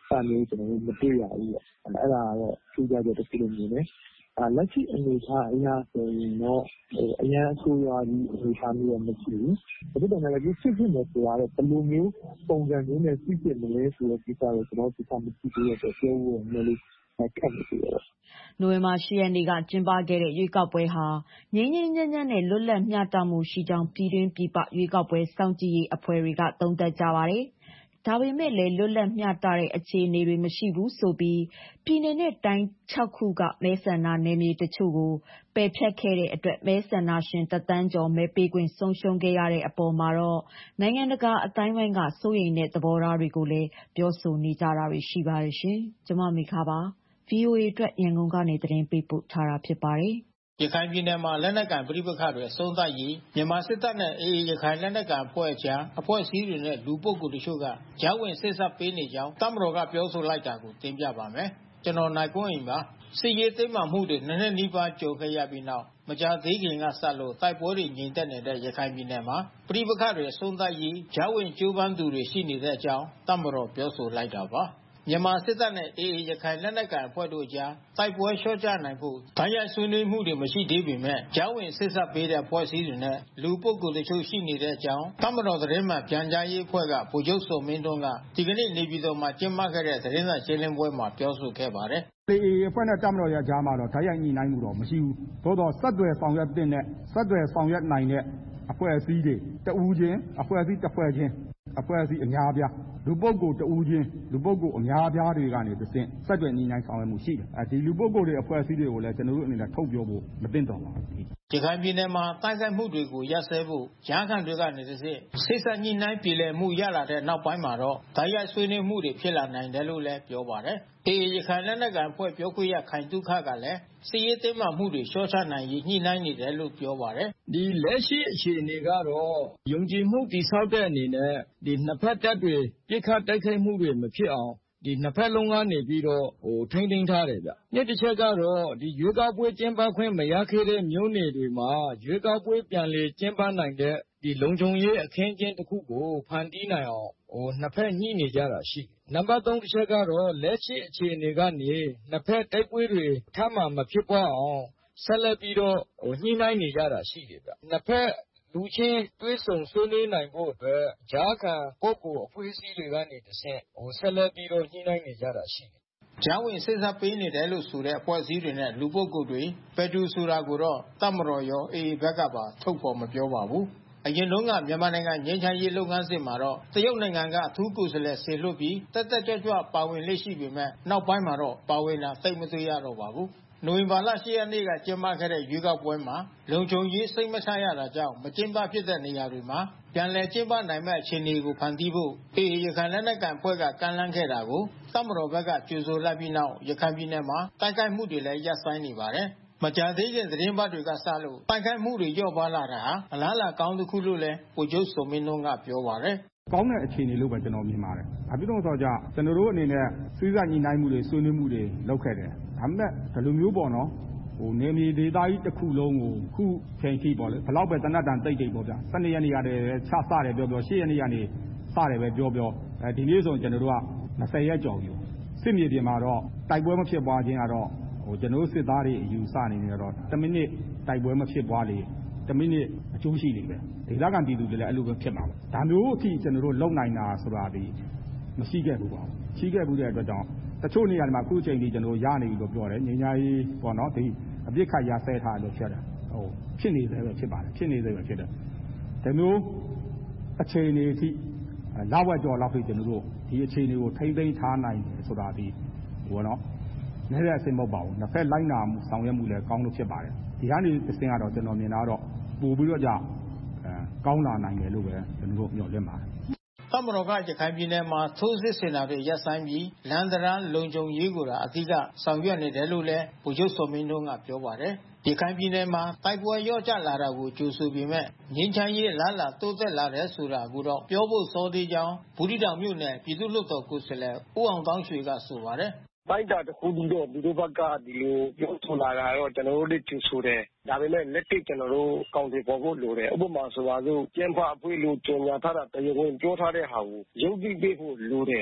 ဒါမျိုးကျွန်တော်တို့မတွေ့ရဘူးပေါ့အဲ့ဒါကတော့ထူးခြားချက်တစ်ခုလို့မြင်တယ်လက်ရှိအနေအထားအရာဆိုရင်တော့အရန်အဆိုးရွားကြီးအနေအထားမျိုးမရှိဘူး။ဒါပေမဲ့လည်းဒီစစ်စစ်နဲ့ဆိုတော့ဘယ်လိုမျိုးပုံစံမျိုးနဲ့စစ်စစ်မလဲဆိုတဲ့ကိစ္စကိုကျွန်တော်တို့သိမှမရှိသေးတဲ့အတွက်ပြောဖို့လည်းလေးခက်နေသေးတယ်။နိုဝင်ဘာ၈ရက်နေ့ကကျင်းပခဲ့တဲ့ရွေးကောက်ပွဲဟာငြိမ်းငြိမ်းချမ်းချမ်းနဲ့လွတ်လပ်မျှတမှုရှိကြောင်းပြည်တွင်းပြည်ပရွေးကောက်ပွဲစောင့်ကြည့်ရေးအဖွဲ့တွေကသုံးသပ်ကြပါတယ်။ဒါပေမဲ့လည်းလွတ်လပ်မျှတတဲ့အခြေအနေတွေမရှိဘူးဆိုပြီးပြည်နယ်နဲ့တိုင်း၆ခုကမဲဆန္ဒနယ်မြေတချို့ကိုပယ်ဖျက်ခဲ့တဲ့အတွက်မဲဆန္ဒရှင်တစ်သန်းကျော်မဲပေးခွင့်ဆုံးရှုံးခဲ့ရတဲ့အပေါ်မှာတော့နိုင်ငံတကာအသိုင်းအဝိုင်းကစိုးရိမ်တဲ့သဘောထားတွေကိုလည်းပြောဆိုနေကြတာတွေရှိပါတယ်ရှင်။ကျွန်မမေခပါ ဗွီအိုအေ အတွက်ရန်ကုန်ကနေသတင်းပေးပို့ထားတာဖြစ်ပါတယ်။ရခိုင်ပြည်နယ်မှာလက်နက်ကိုင်ပဋိပက္ခတွေအဆုံးသတ်ရေးမြန်မာစစ်တပ်နဲ့ အေအေ ရခိုင်လက်နက်ကိုင်အဖွဲ့အကြားအဖွဲ့အစည်းတွေနဲ့လူပုဂ္ဂိုလ်တချို့ကကြားဝင်ဆက်စပ်ပေးနေကြောင်းတပ်မတော်ကပြောဆိုလိုက်တာကိုတင်ပြပါမယ်။ကျွန်တော်နိုင်ကွန်းအိမ်ပါ။စစ်ရေးသိမ်းမှမှုတွေနည်းနည်းနီးပါးကြုံခဲ့ရပြီးနောက်မကြာသေးခင်ကစလို့တိုက်ပွဲတွေငြိမ်သက်နေတဲ့ရခိုင်ပြည်နယ်မှာပဋိပက္ခတွေအဆုံးသတ်ရေးကြားဝင်ကြိုးပမ်းသူတွေရှိနေတဲ့အကြောင်းတပ်မတော်ပြောဆိုလိုက်တာပါ။မြန်မာစစ်တပ်နဲ့ အေအေ ရခိုင်လက်နက်ကိုင်အဖွဲ့တို့အကြားတိုက်ပွဲလျှော့ချနိုင်ဖို့တိုက်ရိုက်ဆွေးနွေးမှုတွေမရှိသေးပေမဲ့ကြားဝင်ဆက်စပ်ပေးတဲ့အဖွဲ့အစည်းတွေနဲ့လူပုဂ္ဂိုလ်တချို့ရှိနေတဲ့အကြောင်းတပ်မတော်သတင်းမှန်ပြန်ကြားရေးအဖွဲ့ကဗိုလ်ချုပ်စောမင်းထွန်းကဒီကနေ့နေပြည်တော်မှာကျင်းပခဲ့တဲ့သတင်းစာရှင်းလင်းပွဲမှာပြောဆိုခဲ့ပါတယ်။အေအေအဖွဲ့နဲ့တပ်မတော်ရဲ့ကြားမှာတော့တိုက်ရိုက်ညှိနှိုင်းမှုတော့မရှိဘူး။သို့တော့ဆက်သွယ်ဆောင်ရွက်တဲ့နဲ့ဆက်သွယ်ဆောင်ရွက်နိုင်တဲ့အဖွဲ့အစည်းတွေတဦးချင်းအဖွဲ့အစည်းတစ်ဖွဲ့ချင်းအဖွဲ့အစည်းအများအပြားလူပုဂ္ဂိုလ်တဦးချင်းလူပုဂ္ဂိုလ်အများအပြားတွေကနေတစ်ဆင့်ဆက်သွယ်ညှိနှိုင်းဆောင်ရွက်မှုရှိတယ်အဲဒီလူပုဂ္ဂိုလ်တွေအဖွဲ့အစည်းတွေကိုလည်းကျွန်တော်တို့အနေနဲ့ထုတ်ပြောဖို့မသင့်တော်ပါဘူးရခိုင်ပြည်နယ်မှာတိုက်ခိုက်မှုတွေကိုရပ်စဲဖို့ကြားခံတွေကနေတစ်ဆင့်စိတ်ဆက်ညှိနှိုင်းပြည်လည်မှုရလာတဲ့နောက်ပိုင်းမှာတော့တိုက်ရိုက်ဆွေးနွေးမှုတွေဖြစ်လာနိုင်တယ်လို့လည်းပြောပါတယ်အေအေ ရခိုင်လက်နက်ကိုင်အဖွဲ့ပြောခွင့်ရခိုင်တုခကလည်းစစ်ရေးတင်းမာမှုတွေလျှော့ချနိုင်ရေးညှိနှိုင်းနေတယ်လို့ပြောပါတယ်ဒီလက်ရှိအခြေအနေကတော့ယုံကြည်မှုတည်ဆောက်တဲ့အနေနဲ့ဒီနှစ်ဖက်တပ်တွေပြစ်ခတ်တိုက်ခိုက်မှုတွေမဖြစ်အောင်ဒီနှစ်ဖက်လုံးကနေပြီးတော့ဟိုထိန်းသိမ်းထားတယ်ဗျ။နှစ်တစ်ချက်ကတော့ဒီရွေးကောက်ပွဲကျင်းပခွင့်မရခဲ့တဲ့မြို့နယ်တွေမှာရွေးကောက်ပွဲပြန်လည်ကျင်းပနိုင်တဲ့ဒီလုံခြုံရေးအခင်းအကျင်းတစ်ခုကိုဖန်တီးနိုင်အောင်ဟိုနှစ်ဖက်ညှိနေကြတာရှိ။နံပါတ်သုံးတစ်ချက်ကတော့လက်ရှိအခြေအနေကနေနှစ်ဖက်တိုက်ပွဲတွေထပ်မံမဖြစ်ပွားအောင်ဆက်လက်ပြီးတော့ဟိုညှိနှိုင်းနေကြတာရှိတယ်ဗျ။နှစ်ဖက်လူချင်းတွဲဆုံဆွေးနွေးနိုင်ဖို့အတွက်ဂျာခံပုဂ္ဂိုလ်အဖွဲ့အစည်းတွေကနေတစ်ဆင့်ဟိုဆက်လက်ပြီးတော့ညှိနှိုင်းနေကြတာရှိတယ်။ကြားဝင်ဆက်စပ်ပေးနေတယ်လို့ဆိုတဲ့အဖွဲ့အစည်းတွေနဲ့လူပုဂ္ဂိုလ်တွေဘယ်သူဆိုတာကိုတော့တပ်မတော်ရောအေအေဘက်ကပါထုတ်ဖော်မပြောပါဘူး။အရင်တုန်းကမြန်မာနိုင်ငံငြိမ်းချမ်းရေးလုပ်ငန်းစဉ်မှာတော့တရုတ်နိုင်ငံကအထူးကိုယ်စားလှယ်ဆေလွှတ်ပြီးတက်တက်ကြွကြွပါဝင်လက်ရှိပေမဲ့နောက်ပိုင်းမှာတော့ပါဝင်တာသိမတွေ့ရတော့ပါဘူး။နိုဝင်ဘာလ၈ရက်နေ့ကကျင်းပခဲ့တဲ့ရွေးကောက်ပွဲမှာလုံခြုံရေးစိတ်မချရတာကြောင့်မကျင်းပဖြစ်တဲ့နေရာတွေမှာပြန်လည်ကျင်းပနိုင်မဲ့အခြေအနေကိုဖန်တီးဖို့အေအေရခိုင်လက်နက်ကိုင်ဖွဲ့ကကမ်းလှမ်းခဲ့တာကိုတပ်မတော်ဘက်ကကြိုဆိုလိုက်ပြီးနောက်ရခိုင်ပြည်နယ်မှာတိုက်ခိုက်မှုတွေလည်းရပ်ဆိုင်းနေပါတယ်။မကြာသေးခင်သတင်းပတ်တွေကစလို့တိုက်ခိုက်မှုတွေလျော့ပါလာတာဟာအလားအလာကောင်းတစ်ခုလို့လည်းဗိုလ်ချုပ်စောမင်းထွန်းကပြောပါတယ်။ကောင်းတဲ့အခြေအနေလို့ပဲကျွန်တော်မြင်ပါတယ်။ဘာဖြစ်လို့လဲဆိုတော့ကျွန်တော်တို့အနေနဲ့စည်းစပ်ညီနိုင်မှုတွေဆွေးနွေးမှုတွေလုပ်ခဲ့တယ်။ဒါပေမဲ့ဒီလိုမျိုးပေါ့နော်ဟိုနေမြေဒေသကြီးတစ်ခုလုံးကိုခုချိန်ထိပေါ့လေဘလောက်ပဲတနတ်တန်တိတ်တိတ်ပေါ့ဗျာ၁၂ရက်နေ့ရတယ်ချစတယ်ပြောပြော၈ရက်နေ့ကနေစတယ်ပဲပြောပြောအဲဒီနေ့ဆိုကျွန်တော်တို့က၂၀ရက်ကျော်ပြီစစ်မြေပြင်မှာတော့တိုက်ပွဲမဖြစ်ပွားခြင်းကတော့ဟိုကျွန်တော်တို့စစ်သားတွေအယူဆနေနေတော့တစ်မိနစ်တိုက်ပွဲမဖြစ်ပွားလေတစ်မိနစ်အကျိုးရှိနေပဲဒေသခံပြည်သူတွေလည်းအဲ့လိုပဲဖြစ်မှာပါဒါမျိုးအထိကျွန်တော်တို့လုံနိုင်တာဆိုတာဒီမရှိခဲ့ဘူးပေါ့ရှိခဲ့ဘူးတဲ့အတွက်ကြောင့်တချို့နေရာတွေမှာအခုချိန်ကြီးကျွန်တော်ရနေပြီလို့ပြောတယ်ငြိမ်းချမ်းရေးပေါ့နော်ဒီအပြစ်ခတ်ရဆဲထားလို့ဖြစ်တယ်ဟိုဖြစ်နေသေးပဲဖြစ်ပါတယ်ဖြစ်နေသေးပဲဖြစ်တယ်ဒါမျိုးအခြေအနေအထိလောက်ဝက်ကြော်လောက်ပြီးကျွန်တော်တို့ဒီအခြေအနေကိုထိမ့်သိမ်းထားနိုင်တယ်ဆိုတာဒီဟိုနော်နည်းတဲ့အဆင်မဟုတ်ပါဘူးနှစ်ဖက်လိုက်နာမှုဆောင်ရွက်မှုလည်းကောင်းလို့ဖြစ်ပါတယ်ဒီကနေအဆင်ကတော့ကျွန်တော်မြင်တာတော့ပို့ပြီးတော့ကြာအဲကောင်းလာနိုင်တယ်လို့ပဲကျွန်တော်တို့မျှော်လင့်ပါတယ်တပ်မတော်ကရခိုင်ပြည်နယ်မှာထိုးစစ်ဆင်တာတွေရပ်ဆိုင်းပြီးလမ်းတရားလုံခြုံရေးကိုအဓိကဆောင်ရွက်နေတယ်လို့လည်းဗိုလ်ချုပ်စောမင်းထွန်းကပြောပါတယ်။ရခိုင်ပြည်နယ်မှာတိုက်ပွဲရော့ကျလာတာကိုကြိုဆိုပေမဲ့ငြိမ်းချမ်းရေးလားလာတိုးတက်လာတယ်ဆိုတာကိုတော့ပြောဖို့စောသေးကြောင်းဘူးတီတောင်မြို့နယ်ပြည်သူ့လွှတ်တော်ကိုယ်စားလှယ်ဦးအောင်တောင်းရွှေကဆိုပါတယ်။ပိုက်တာတခုတည်းတော့ဒီလိုဘက်ကဒီလိုပြောဆိုလာတာတော့ကျွန်တော်တို့လည်းကြိုဆိုတယ်ဒါပေမဲ့လက်တွေ့ကျွန်တော်တို့ကောင်းတယ်ပေါ်ဖို့လိုတယ်ဥပမာဆိုပါစို့ကျင်းပအဖွဲ့လို့ကြော်ညာထားတာတရားဝင်ပြောထားတဲ့ဟာကိုရုပ်သိပေးဖို့လိုတယ်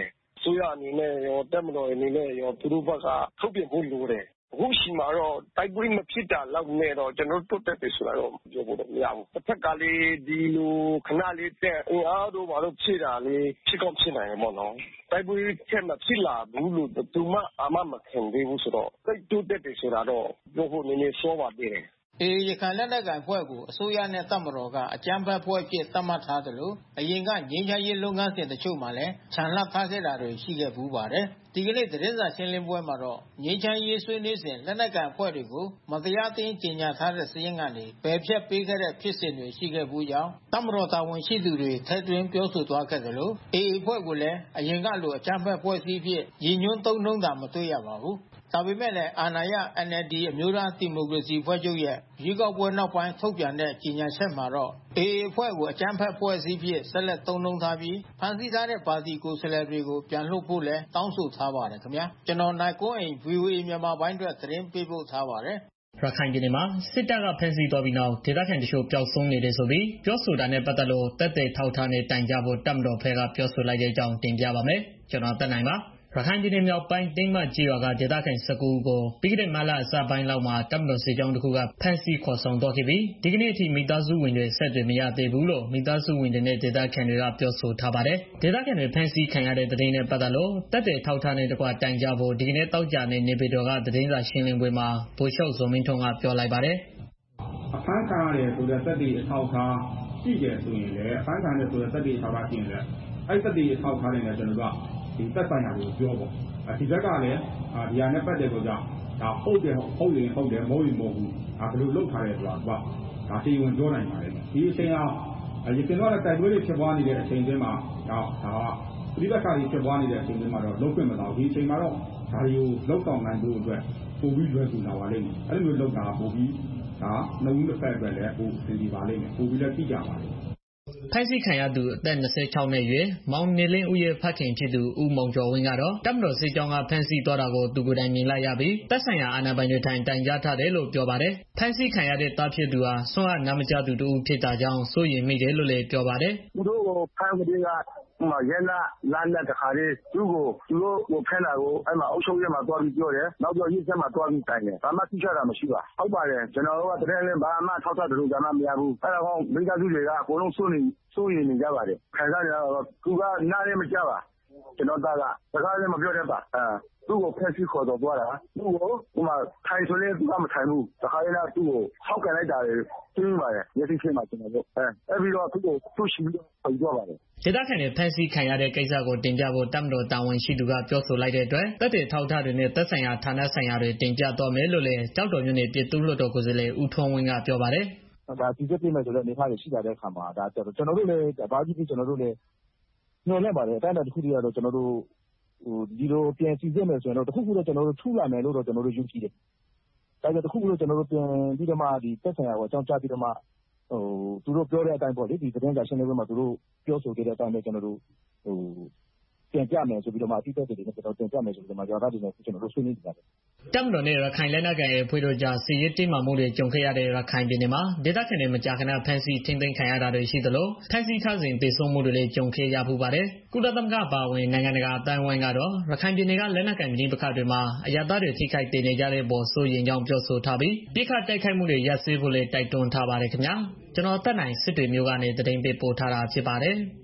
စိုးရအနေနဲ့ရောတပ်မတော်အနေနဲ့ရောသူတို့ဘက်ကထုတ်ပြန်ဖို့လိုတယ်အခုရှိမှာတော့တိုက်ပွဲမဖြစ်တာလောက်နဲ့တော့ကျွန်တော်တို့တက်တယ်ဆိုတာတော့ပြောဖို့တော့မရဘူးတစ်ဖက်ကလေးဒီလိုခဏလေးတဲ့အင်အားတို့ဘာလို့ဖြစ်တာလေးဖြစ်ကောင်းဖြစ်နိုင်တယ်ပေါ့နော်တိုက်ပွဲချက်မဖြစ်လာဘူးလို့သူမှအာမမခံသေးဘူးဆိုတော့တိုက်တိုးတက်တယ်ဆိုတာတော့ပြောဖို့နည်းနည်းစောပါသေးတယ်အေအေရခိုင်လက်နက်ကိုင်ဖွဲ့ကိုအစိုးရနဲ့တပ်မတော်ကအကြမ်းဖက်ဖွဲ့ဖြစ်သတ်မှတ်ထားတယ်လို့အရင်ကငြိမ်းချမ်းရေးလုပ်ငန်းစဉ်တချို့မှာလည်းခြံလှပ်ထားခဲ့တာတွေရှိခဲ့ဘူးပါတယ်ဒီကနေ့သတင်းစာရှင်းလင်းပွဲမှာတော့ငြိမ်းချမ်းရေးဆွေးနွေးစဉ်လက်နက်ကိုင်ဖွဲ့တွေကိုမတရားသင်းကြေညာထားတဲ့စည်းရင်းကနေပယ်ဖျက်ပေးခဲ့တဲ့ဖြစ်စဉ်တွေရှိခဲ့ဘူးကြောင်းတပ်မတော်တာဝန်ရှိသူတွေထည့်သွင်းပြောဆိုသွားခဲ့တယ်လို့အေအေဖွဲ့ကိုလည်းအရင်ကလိုအကြမ်းဖက်ဖွဲ့စည်းဖြစ်ရည်ညွှန်းသုံးနှုန်းတာမတွေ့ရပါဘူးဒါပေမဲ့လည်းအာဏာရ အန် အယ်လ် ဒီ အမျိုးသားဒီမိုကရေစီဖွဲ့ချုပ်ရဲ့ရွေးကောက်ပွဲနောက်ပိုင်းထုတ်ပြန်တဲ့ကြေညာချက်မှာတော့အေအေအဖွဲ့ကိုအကြမ်းဖက်ဖွဲ့စည်းဖြစ်ဆက်လက်သုံးနှုန်းထားပြီးဖမ်းဆီးထားတဲ့ပါတီကိုယ်စားလှယ်တွေကိုပြန်လွှတ်ဖို့လည်းတောင်းဆိုထားပါတယ်ခင်ဗျာကျွန်တော်နိုင်ကွန်းအိန် ဗွီအိုအေ မြန်မာပိုင်းအတွက်သတင်းပေးပို့ထားပါတယ်ရခိုင်ပြည်နယ်မှာစစ်တပ်ကဖမ်းဆီးသွားပြီးနောက်ဒေသခံတချို့ပျောက်ဆုံးနေတယ်ဆိုပြီးပြောဆိုတာနဲ့ပတ်သက်လို့တပ်တွေထောက်ထားနေတိုင်ကြဖို့တပ်မတော်ဖက်ကပြောဆိုလိုက်တဲ့အကြောင်းတင်ပြပါမယ်ကျွန်တော်တက်နိုင်ပါရခိုင်ပြည်နယ်မြောက်ပိုင်းတင်းမကြီးရွာကဒေသခံ၁၉ဦးကိုပြီးခဲ့တဲ့မလအစပိုင်းလောက်မှာတပ်မတော်စစ်ကြောင်းတစ်ခုကဖမ်းဆီးခေါ်ဆောင်သွားခဲ့ပြီးဒီကနေ့အထိမိသားစုဝင်တွေဆက်သွယ်မရသေးဘူးလို့မိသားစုဝင်တွေနဲ့ဒေသခံတွေကပြောဆိုထားပါတယ်။ဒေသခံတွေဖမ်းဆီးခံရတဲ့တဲ့င်းနဲ့ပတ်သက်လို့တပ်တွေထောက်ထားတဲ့တကွာတိုင်ကြဖို့ဒီကနေ့တောက်ကြနေနေပြည်တော်ကသတင်းစာရှင်းလင်းပွဲမှာဗိုလ်ချုပ်ဇော်မင်းထွန်းကပြောလိုက်ပါတယ်။အဖမ်းခံရတယ်ဆိုတဲ့တပ်တွေအထောက်ထားရှိတယ်ဆိုရင်လည်းအဖမ်းခံရတယ်ဆိုတဲ့တပ်တွေအထောက်ထားရှိရင်လည်းအဲ့တပ်တွေအထောက်ထားနေတယ်ကျွန်တော်ကဒီသက်ဆိုင်ရာကိုပြောပေါ့ဒီဘက်ကလည်းဒီဟာနဲ့ပတ်သက်တော့ကြောင့်ဒါဟုတ်တယ်ဟုတ်ရင်ဟုတ်တယ်မဟုတ်ရင်မဟုတ်ဘူးဒါဘယ်လိုလုပ်ထားတယ်ဆိုတာကဒါတရားဝင်ပြောနိုင်ပါတယ်ဒီအချိန်အောင်ရခင်တော့တိုက်ပွဲတွေဖြစ်ပွားနေတဲ့အချိန်တွေမှာဒါဒါဒီဘက်ကကြီးဖြစ်ပွားနေတဲ့အချိန်တွေမှာတော့လုံးခွင့်မတော့ဒီအချိန်မှာတော့ဒါတွေကိုလောက်ဆောင်နိုင်ဖို့အတွက်ပို့ပြီးလွယ်ကူလာပါလိမ့်မယ်အဲ့လိုမျိုးလောက်တာပို့ပြီးဒါနှုတ်တစ်ဖက်အတွက်လည်းပို့သင်ပြပါလိမ့်မယ်ပို့ပြီးလည်းသိကြပါလိမ့်မယ်ဖမ်းဆီးခံရသူအသက်၂၆နှစ်အရွယ်မောင်နေလင်းဦးရဲ့ဖခင်ဖြစ်သူဦးမောင်ကျော်ဝင်းကတော့တပ်မတော်စစ်ကြောင်းကဖမ်းဆီးသွားတာကိုသူကိုယ်တိုင်မြင်လိုက်ရပြီးတပ်ဆိုင်ရာအာဏာပိုင်တွေထံတိုင်ကြားထားတယ်လို့ပြောပါတယ်။ဖမ်းဆီးခံရတဲ့တားဖြစ်သူဟာဆွမ်းအားနာမကျသူတူဖြစ်တာကြောင့်စိုးရိမ်မိတယ်လို့လည်းပြောပါတယ်။သူတို့ကိုဖမ်းကလေးကရဲနာလမ်းနဲ့တခါလေးသူ့ကိုသူတို့ကိုဖမ်းတာကိုအဲ့မှာအုပ်ချုပ်ရေးမှာတွားပြီးပြောတယ်နောက်တော့ရေးချက်မှာတွားပြီးတိုင်တယ်ဘာမှသိချတာမရှိပါဟုတ်ပါတယ်ကျွန်တော်တို့ကတကယ်လည်းဘာမှထောက်ထားတယ်လို့ကျွန်တော်မရဘူးအဲ့ဒါကောင်မိသားစုတွေကအကုန်လုံးစိုးနေစိုးရင်နေကြပါတယ်ခံစားရတော့သူကနားလည်းမကြပါကျွန်တော်သားကစကားလည်းမပြောတတ်ပါအဲသူ့ကိုဖက်စီခေါ်တော့သွားတာသူ့ကိုဟိုမှာထိုင်ဆိုလဲသူကမထိုင်ဘူးတခါလေးကသူ့ကိုထောက်ကန်လိုက်တာလေသိပါတယ်ရည်ရှိမှကျွန်တော်တို့အဲအဲ့ပြီးတော့သူ့ကိုသူ့ရှိပြီးတော့ပြောပါတယ်ဒေသခံတွေဖမ်းဆီးခံရတဲ့ကိစ္စကိုတင်ပြဖို့တပ်မတော်တာဝန်ရှိသူကပြောဆိုလိုက်တဲ့အတွက်တပ်တွေထောက်ထားတွေနဲ့တပ်ဆိုင်ရာဌာနဆိုင်ရာတွေတင်ပြတော့မယ်လို့လည်းကြောက်တော်မြို့နယ်ပြည်သူ့လွှတ်တော်ကိုယ်စားလှယ်ဦးထွန်းဝင်းကပြောပါတယ်ဒါဒီချက်ပြမယ်ဆိုတော့နေထားရရှိတာတဲ့အခါမှာဒါကျွန်တော်တို့လည်းဘာကြည့်ပြီးကျွန်တော်တို့လည်းညှို့လဲပါတယ်အတိုင်းအတာတစ်ခုတည်းကတော့ကျွန်တော်တို့ဟိုဒီလိုပြန်စီစစ်မယ်ဆိုရင်တော့တစ်ခုခုတော့ကျွန်တော်တို့ထူလာမယ်လို့တော့ကျွန်တော်တို့ယုံကြည်တယ်ဒါကြောင့်တစ်ခုခုတော့ကျွန်တော်တို့ပြန်ပြီးတော့မှဒီသက်ဆိုင်ရာကိုအကြောင်းကြားပြီးတော့မှဟိုသူတို့ပြောတဲ့အတိုင်းပေါ့လေဒီသတင်းစာရှင်းလင်းပွဲမှာသူတို့ပြောဆိုခဲ့တဲ့အတိုင်းပဲကျွန်တော်တို့ဟိုပြန်ကြမယ်ဆိုပြီးတော့မှအတိအကျတွေနဲ့ကျွန်တော်တင်ပြမယ်ဆိုပြီးတော့မှကြော်သားတွေနဲ့ကျွန်တော်တို့ဆွေးနွေးကြတယ်တပ်မတော်နဲ့ရခိုင်လက်နက်ကိုင်အဖွဲ့တို့ကြားစစ်ရေးတင်းမာမှုတွေကြုံခဲ့ရတဲ့ရခိုင်ပြည်နယ်မှာဒေသခံတွေမကြာခဏဖမ်းဆီးထိန်းသိမ်းခံရတာတွေရှိသလိုဖမ်းဆီးထားစဉ်သေဆုံးမှုတွေလည်းကြုံခဲ့ရမှုပါတယ်။ကုလသမဂ္ဂပါဝင်နိုင်ငံတကာအတိုင်းအဝိုင်းကတော့ရခိုင်ပြည်နယ်ကလက်နက်ကိုင်ပြည်ပခါတွေမှာအရသားတွေထိခိုက်ဒေနေကြတဲ့ပေါ်စိုးရင်ကြောင်းပြောဆိုထားပြီးပြစ်ခတ်တိုက်ခိုက်မှုတွေရပ်စဲဖို့လည်းတိုက်တွန်းထားပါတယ်ခင်ဗျာ။ကျွန်တော်တက်နိုင်စစ်တွေမျိုးကနေသတင်းပေးပို့ထားတာဖြစ်ပါတယ်။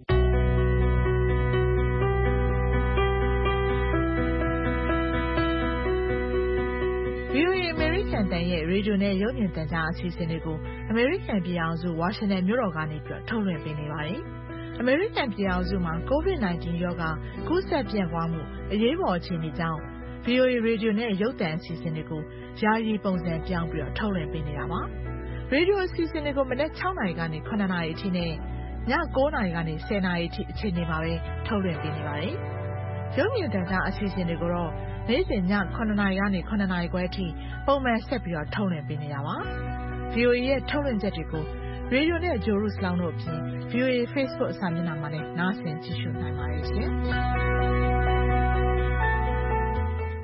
တန်ရဲ့ရေဒီယိုနဲ့ရုပ်မြင်သံကြားအစီအစဉ်တွေကိုအမေရိကန်ပြည်အောင်စုဝါရှင်တန်မြို့တော်ကနေပြီးထုတ်လွှင့်ပေးနေပါတယ်။အမေရိကန်ပြည်အောင်စုမှာ ကိုဗစ်၁၉ ရောဂါကူးစက်ပြန့်ပွားမှုအရေးပေါ်အခြေအနေကြောင့် ဗွီအိုအေ ရေဒီယိုနဲ့ရုပ်သံအစီအစဉ်တွေကိုယာယီပုံစံပြောင်းပြီးတော့ထုတ်လွှင့်ပေးနေတာပါ။ရေဒီယိုအစီအစဉ်တွေကိုမနက်၆နာရီကနေ၇နာရီအထိနဲ့ည၉နာရီကနေ၁၀နာရီအထိအချိန်တွေမှာပဲထုတ်လွှင့်ပေးနေပါတယ်။ရုပ်မြင်သံကြားအစီအစဉ်တွေကိုတော့နေ့စဉ်ည၇နာရီကနေ၇နာရီခွဲအထိပုံမှန်ဆက်ပြီးတော့ထုတ်လွှင့်ပေးနေတာပါ။ ဗွီအိုအေရဲ့ထုတ်လွှင့်ချက်တွေကိုရေဒီယိုနဲ့ဂျိုရုစလောင်းတို့အပြင် ဗွီအိုအေ Facebook အစာမျက်နှာမှာလည်းနားဆင်ကြည့်ရှုနိုင်ပါတယ်ရှင်။မြ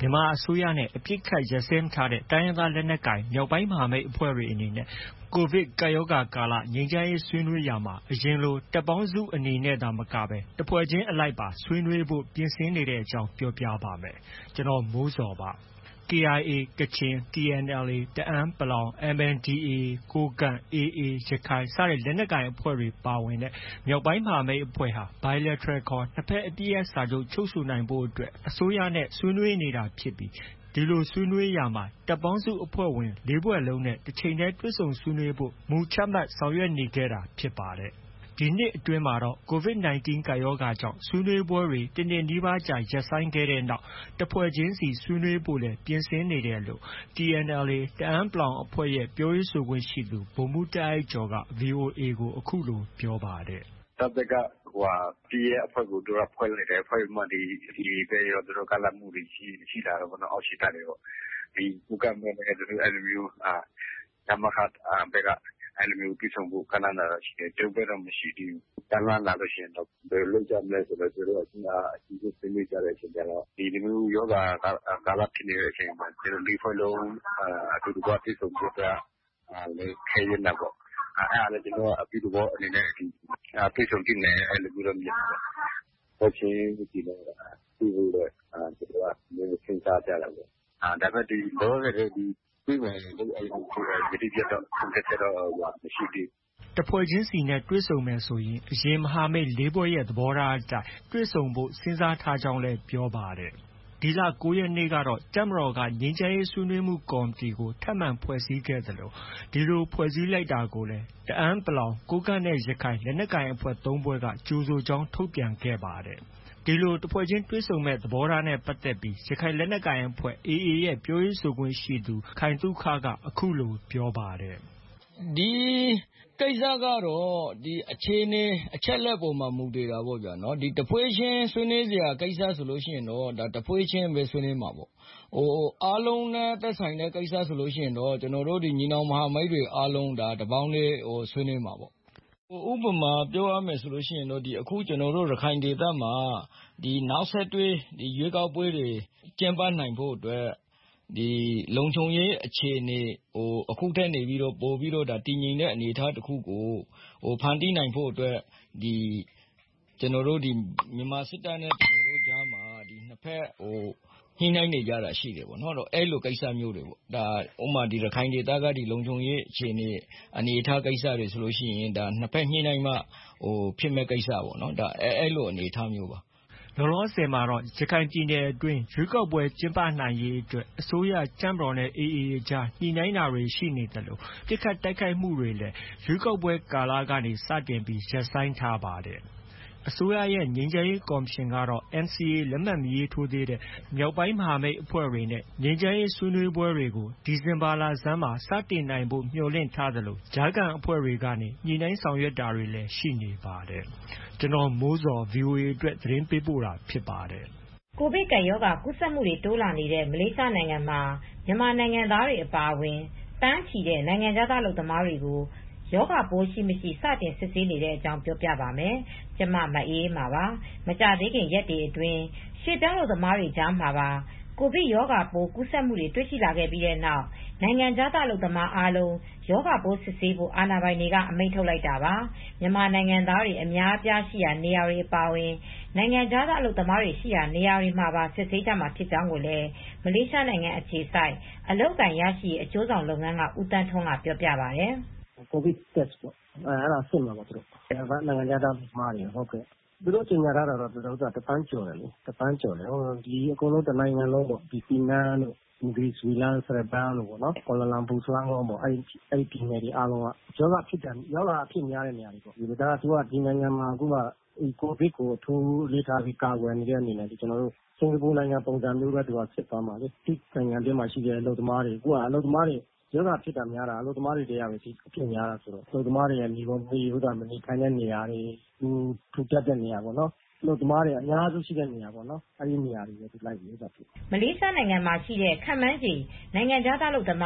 မြန်မာအစိုးရနဲ့အပြစ်ခတ်ရပ်စဲမထားတဲ့တိုင်းရင်းသားလက်နက်ကိုင်မြောက်ပိုင်းမဟာမိတ်အဖွဲ့တွေအနေနဲ့ကိုဗစ်ကပ်ရောဂါကာလငြိမ်းချမ်းရေးဆွေးနွေးရာမှာအရင်လိုတပ်ပေါင်းစုအနေနဲ့သာမကပဲတဖွဲ့ချင်းအလိုက်ပါဆွေးနွေးဖို့ပြင်ဆင်နေတဲ့အကြောင်းပြောပြပါမယ်။ကျွန်တော်မိုးစော်ပါ။ K I A ကချင် T N L A တအန်း M N D A ကိုးကန့် A A ရခိုင်စတဲ့လက်နက်ကိုင်အဖွဲ့တွေပါဝင်တဲ့မြောက်ပိုင်းမဟာမိတ်အဖွဲ့ဟာ Bilateral ခေါ်နှစ်ဖက်အပစ်ရပ်စာချုပ်ချုပ်ဆိုနိုင်ဖို့အတွက်အစိုးရနဲ့ဆွေးနွေးနေတာဖြစ်ပြီးဒီလိုဆွေးနွေးရာမှာတပ်ပေါင်းစုအဖွဲ့ဝင်လေးဖွဲ့လုံးနဲ့တစ်ချိန်တည်းတွေ့ဆုံဆွေးနွေးဖို့မူချမှတ်ဆောင်ရွက်နေခဲ့တာဖြစ်ပါတယ်။ဒီနှစ်အတွင်းမှာတော့ COVID 19 ကပ်ရောဂါကြောင့်ဆွေးနွေးပွဲတွေတနှစ်နီးပါးကြာရပ်ဆိုင်းခဲ့တဲ့နောက်တစ်ဖွဲ့ချင်းစီဆွေးနွေးဖို့လည်းပြင်ဆင်နေတယ်လို့ T N L A တအန်း အဖွဲ့ရဲ့ပြောရေးဆိုခွင့်ရှိသူဗိုလ်မှူးတာ့အိုက်ကျော်က ဗွီအိုအေကိုအခုလိုပြောပါတယ်။တပ်ဘက်ကဟိုဟာပြည်ရဲ့အဖွဲ့ကိုတို့ကဖွဲ့လိုက်တယ်ဖွဲ့မှဒီဒီပဲရောတို့ကလာမှုတွေရှိရှိလာတော့နော်အောက်ရှိတာတွေတော့ဒီကုကမဲ့နဲ့တို့အဲ့လိုမျိုးအာဓမ္မခတ်ဘက်ကအဲ့လိုမျိုးပြဆောင်ဖို့ကဏ္ဍလာရှိတယ်ကျုပ်ဘက်တော့မရှိသေးဘူးတန်းလာလို့ရှိရင်တော့ဘယ်လိုကြမလဲဆိုတော့တို့ကအချင်းအချင်းချင်းဆွေးနွေးကြတဲ့အချိန်ကျတော့ဒီလိုမျိုးယောဂကာလဖြစ်နေတဲ့အချိန်မှာတို့ဒီဖွဲ့လုံးအတူတူကပြဆောင်ဖို့ကအာလေခဲရနေပေါ့အဲ့ဒါလည်းကျွန်တော်အပြီးတော့အနေနဲ့ဒီပြဆောင်တင်နေအဲ့လိုမျိုးတော့မြင်တယ်ဟုတ်ချင်းဒီလိုဒီလိုတော့အာတို့ကမျိုးစဉ်းစားကြတာပေါ့အာဒါပေမဲ့ဒီလောကရဲ့ဒီပြီးမယ်လို့အဲ့လိုဒီပြတော့ဆက်ဆက်တော့မရှိသေးတဖွဲ့ချင်းစီနဲ့တွေ့ဆုံမယ်ဆိုရင်အရင်မဟာမိတ်လေးဖွဲ့ရဲ့သဘောထားအတိုင်းတွေ့ဆုံဖို့စဉ်းစားထားကြောင်းလည်းပြောပါတယ်။ဒီလကိုးရက်နေ့ကတော့တပ်မတော်ကငြိမ်းချမ်းရေးဆွေးနွေးမှုကော်မတီကိုထပ်မံဖွဲ့စည်းခဲ့သလိုဒီလိုဖွဲ့စည်းလိုက်တာကိုလည်းတအန်း ကိုးကန့်နဲ့ရခိုင်လက်နက်ကိုင်အဖွဲ့သုံးဖွဲ့ကကြိုဆိုကြောင်းထုတ်ပြန်ခဲ့ပါတယ်။ဒီလိုတစ်ဖွဲ့ချင်းတွေ့ဆုံမဲ့သဘောထားနဲ့ပတ်သက်ပြီးရခိုင်လက်နက်ကိုင်အဖွဲ့ A A ရဲ့ပြောရေးဆိုခွင့်ရှိသူခိုင်သုခကအခုလိုပြောပါတယ်။ဒီကိစ္စကတော့ဒီအခြေအနေအချက်လက်ပေါ်မှာမူတည်တာပေါ့ဗျာနော်ဒီတပွဲချင်းဆွေးနွေးစရာကိစ္စဆိုလို့ရှိရင်တော့ဒါတပွဲချင်းပဲဆွေးနွေးမှာပေါ့ဟိုအားလုံးနဲ့သက်ဆိုင်တဲ့ကိစ္စဆိုလို့ရှိရင်တော့ကျွန်တော်တို့ဒီညီနောင်မဟာမိတ်တွေအားလုံးဒါတပေါင်းလေးဟိုဆွေးနွေးမှာပေါ့ဥပမာပြောရမယ်ဆိုလို့ရှိရင်တော့ဒီအခုကျွန်တော်တို့ရခိုင်ဒေသမှာဒီနောက်ဆက်တွဲဒီရွေးကောက်ပွဲတွေကျင်းပနိုင်ဖို့အတွက်ဒီလုံခြုံရေးအခြေအနေဟိုအခုထက်နေပြီးတော့ပို့ပြီးတော့ဒါတည်ငြိမ်တဲ့အနေအထားတစ်ခုကိုဟိုဖန်တီးနိုင်ဖို့အတွက်ဒီကျွန်တော်တို့ဒီမြန်မာစစ်တပ်နဲ့ကျွန်တော်တို့ကြားမှာဒီနှစ်ဖက်ဟိုညှိနှိုင်းနေကြတာရှိတယ်ပေါ့နော်တော့အဲ့လိုကိစ္စမျိုးတွေပေါ့ဒါဥပမာဒီရခိုင်ဒေသကဒီလုံခြုံရေးအခြေအနေအနေအထားကိစ္စတွေဆိုလို့ရှိရင်ဒါနှစ်ဖက်ညှိနှိုင်းမှဟိုဖြစ်မဲ့ကိစ္စပေါ့နော်ဒါအဲ့အဲ့လိုအနေအထားမျိုးပါလောလောဆယ်မှာတော့ရခိုင်ပြည်နယ်အတွင်းရွေးကောက်ပွဲကျင်းပနိုင်ရေးအတွက်အစိုးရတပ်မတော်နဲ့ A A ကြားညှိနှိုင်းတာတွေရှိနေတယ်လို့ပြစ်ခတ်တိုက်ခိုက်မှုတွေလည်းရွေးကောက်ပွဲကာလကနေစတင်ပြီးရပ်ဆိုင်းထားပါတယ်။အစိုးရရဲ့ငြိမ်းချမ်းရေးကော်မရှင်ကတော့ N C A လက်မှတ်မရေးထိုးသေးတဲ့မြောက်ပိုင်းမဟာမိတ်အဖွဲ့တွေနဲ့ငြိမ်းချမ်းရေးဆွေးနွေးပွဲတွေကိုဒီဇင်ဘာလဆန်းမှာစတင်နိုင်ဖို့မျှော်လင့်ထားသလိုကြားခံအဖွဲ့တွေကနေညှိနှိုင်းဆောင်ရွက်တာတွေလည်းရှိနေပါတယ်။ကျွန်တော်မိုးစော် V O A အတွက်သတင်းပေးပို့တာဖြစ်ပါတယ်။ကိုဗစ်ကပ်ရောဂါကူးစက်မှုတွေတိုးလာနေတဲ့မလေးရှားနိုင်ငံမှာမြန်မာနိုင်ငံသားတွေအပါအဝင်တန်းချီတဲ့နိုင်ငံခြားသားလုပ်သမားတွေကိုရောဂါပိုးရှိမရှိစတင်စစ်ဆေးနေတဲ့အကြောင်းပြောပြပါမယ်။ကျမမအေးမှာပါ။မကြသေးခင်ရက်တွေအတွင်းရွှေပြောင်းလုပ်သမားတွေကြားမှာပါကိုဗစ်ရောဂါပိုးကူးစက်မှုတွေတွေ့ရှိလာခဲ့ပြီးတဲ့နောက်နိုင်ငံခြားသားလုပ်သမားအားလုံးရောဂါပိုးစစ်ဆေးဖို့အာဏာပိုင်တွေကအမိန့်ထုတ်လိုက်တာပါ။မြန်မာနိုင်ငံသားတွေအများအပြားရှိရာနေရာတွေအပါအဝင်နိုင်ငံခြားသားလုပ်သမားတွေရှိရာနေရာတွေမှာပါစစ်ဆေးကြမှာဖြစ်ကြောင်းကိုလည်းမလေးရှားနိုင်ငံအခြေစိုက်အလုပ်အကိုင်ရရှိရေးအကျိုးဆောင်လုပ်ငန်းကဦးတန်းထွန်းကပြောပြပါတယ်။ COVID test ပေါ့အဲ့ဒါစစ်မှာပါသူတို့နိုင်ငံခြားသားလုပ်သမားတွေဟုတ်ကဲ့သူတို့ကြေညာထားတာတော့သူတို့ကတပန်းကျော်တယ်လေတပန်းကျော်တယ်ဟိုဒီအကုန်လုံးတနိုင်ငံလုံးပေါ့ဒီပီနန်တို့အင်္ဂလိပ်ဝီလန်ဆရဘန်လို့ပေါ့နော်ကွာလာလမ်ပူစလန်ကောပေါ့အဲ့အဲ့ဒီပြည်နယ်တွေအားလုံးကယောဂဖြစ်တယ်ယောဂအဖြစ်များတဲ့နေရာတွေပေါ့ဒီဒါကသူကဒီနိုင်ငံမှာအခုကဒီကိုဗစ်ကိုအထူးလေးထားပြီးကာကွယ်နေတဲ့အနေနဲ့ကျွန်တော်တို့စင်ကာပူနိုင်ငံပုံစံမျိုးပဲသူကစစ်သွားမှာလေဒီနိုင်ငံတွေမှာရှိတဲ့အလုပ်သမားတွေအခုကအလုပ်သမားတွေယောဂဖြစ်တာများတာအလုပ်သမားတွေတရားပဲဒီအဖြစ်များတာဆိုတော့အလုပ်သမားတွေရဲ့နေပုံနေဥဒ္ဒါမနေခိုင်းတဲ့နေရာတွေသူထူတက်တဲ့နေရာပေါ့နော်လို့ဒီမှာတွေအများစုရှိတဲ့နေရာပေါ့နော်အဲဒီနေရာတွေပဲဒီလိုက်ပြီးတာဖြစ်မလေးရှားနိုင်ငံမှာရှိတဲ့ခန့်မှန်းခြေနိုင်ငံခြားသားလုပ်သမား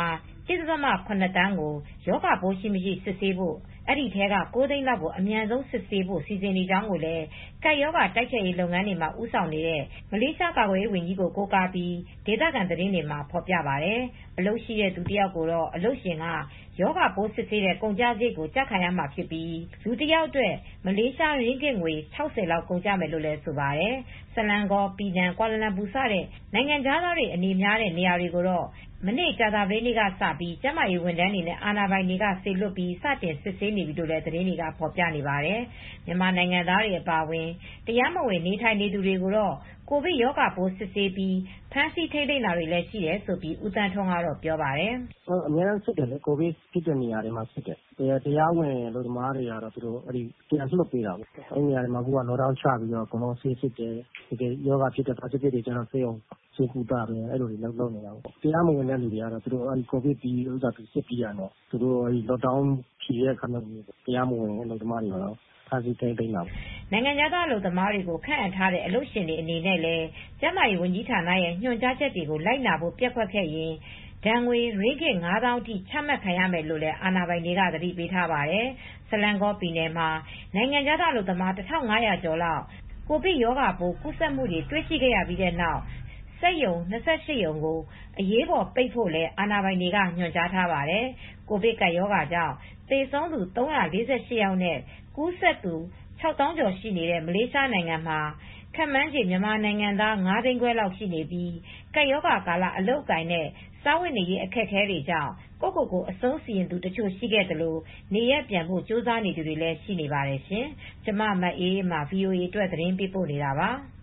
ဒသမ ခုနှစ် သန်းကိုရောဂါပိုးရှိမရှိစစ်ဆေးဖို့အဲဒီထဲက ကိုး သိန်းလောက်ကိုအမြန်ဆုံးစစ်ဆေးဖို့စီစဉ်နေကြောင်းကိုလည်းကပ်ရောဂါတိုက်ဖျက်ရေးလုပ်ငန်းတွေမှာဦးဆောင်နေတဲ့မလေးရှားကာကွယ်ရေးဝန်ကြီးကိုကိုးကားပြီးဒေသခံသတင်းတွေမှာဖော်ပြပါတယ်။အလုပ်ရှိတဲ့သူတယောက်ကိုတော့အလုပ်ရှင်ကရောဂါပိုးစစ်ဆေးတဲ့ကုန်ကျစရိတ်ကိုကျခံရမှာဖြစ်ပြီးလူတယောက်အတွက်မလေးရှားရင်းဂစ်ငွေခြောက်ဆယ်လောက်ကုန်ကျမယ်လို့လည်းဆိုပါတယ်။ဆလန်ကော၊ပီနန်၊ကွာလာလမ်ပူစတဲ့နိုင်ငံခြားသားတွေအနေများတဲ့နေရာတွေကိုတော့မနေ့ကြာသပတေးနေ့ကစပြီးကျန်းမာရေးဝန်ထမ်းတွေနဲ့အာဏာပိုင်တွေကစေလွှတ်ပြီးစတင်စစ်ဆေးနေပြီလို့လည်းသတင်းတွေကဖော်ပြနေပါတယ်။မြန်မာနိုင်ငံသားတွေအပါအဝင်တရားမဝင်နေထိုင်နေသူတွေကိုတော့ကိုဗစ်ရောဂါပိုးစစ်ဆေးပြီးဖမ်းဆီးထိန်းသိမ်းတာတွေလည်းရှိတယ်လို့ဦးသန်းထွန်းကတော့ပြောပါတယ်။ "အများကြီးစစ်တယ်လေကိုဗစ်ဖြစ်တဲ့နေရာတွေမှာစစ်တယ်။တရားဝင်အလုပ်သမားတွေကတော့သူတို့ပြန်လွှတ်ပေးတာပေါ့။အဲဒီနေရာတွေမှာအခုကလော့ဒေါင်းချပြီးတော့အကုန်လုံးဆေးစစ်တယ်။တကယ်ရောဂါဖြစ်တဲ့ positive တွေကျတော့ဆေးရုံဆေးကုသတယ်။အဲလိုတွေလုပ်နေတာပေါ့။တရားမဝင်တဲ့လူတွေကတော့သူတို့ကိုဗစ်ပြီးစစ်ပြီးတာနဲ့သူတို့လော့ဒေါင်းဖြေတဲ့အခါမှာတရားမဝင်အလုပ်သမားတွေကတော့ဖမ်းဆီးထိန်းသိမ်းတာပေါ့။ " နိုင်ငံခြားသားအလုပ်သမားတွေကိုခန့်အပ်ထားတဲ့အလုပ်ရှင်တွေအနေနဲ့လည်းကျန်းမာရေးဝန်ကြီးဌာနရဲ့ညွှန်ကြားချက်တွေကိုလိုက်နာဖို့ပျက်ကွက်ခဲ့ရင်ဒဏ်ငွေရင်းဂစ် ငါးသောင်းအထိချမှတ်ခံရမယ်လို့လည်းအာဏာပိုင်တွေကသတိပေးထားပါတယ်။ဆလန်ကောပြည်နယ်မှာနိုင်ငံခြားသားအလုပ်သမား တစ်ထောင့်ငါးရာကျော်လောက်ကိုဗစ်ရောဂါပိုးကူးစက်မှုတွေတွေ့ရှိခဲ့ရပြီးတဲ့နောက်စက်ရုံ ၂၈ ရုံကိုအရေးပေါ်ပိတ်ဖို့လည်းအာဏာပိုင်တွေကညွှန်ကြားထားပါတယ်။ကိုဗစ်ကပ်ရောဂါကြောင့်သေဆုံးသူ သုံးရာလေးဆယ်ရှစ် ယောက်နဲ့ကူးစက်သူ ခြောက်သောင်းကျော်ရှိနေတဲ့မလေးရှားနိုင်ငံမှာခန့်မှန်းခြေမြန်မာနိုင်ငံသား ငါး သိန်းခွဲလောက်ရှိနေပြီးကပ်ရောဂါကာလအလုပ်အကိုင်နဲ့စားဝတ်နေရေးအခက်အခဲတွေကြောင့်ကိုယ့်ကိုယ်ကိုအဆုံးစီရင်သူတချို့ရှိခဲ့သလိုနေရပ်ပြန်ဖို့ကြိုးစားနေသူတွေလည်းရှိနေပါတယ်ရှင်။ကျွန်မမအေးအေးမာ ဗွီအိုအေအတွက်သတင်းပေးပို့နေတာပါ။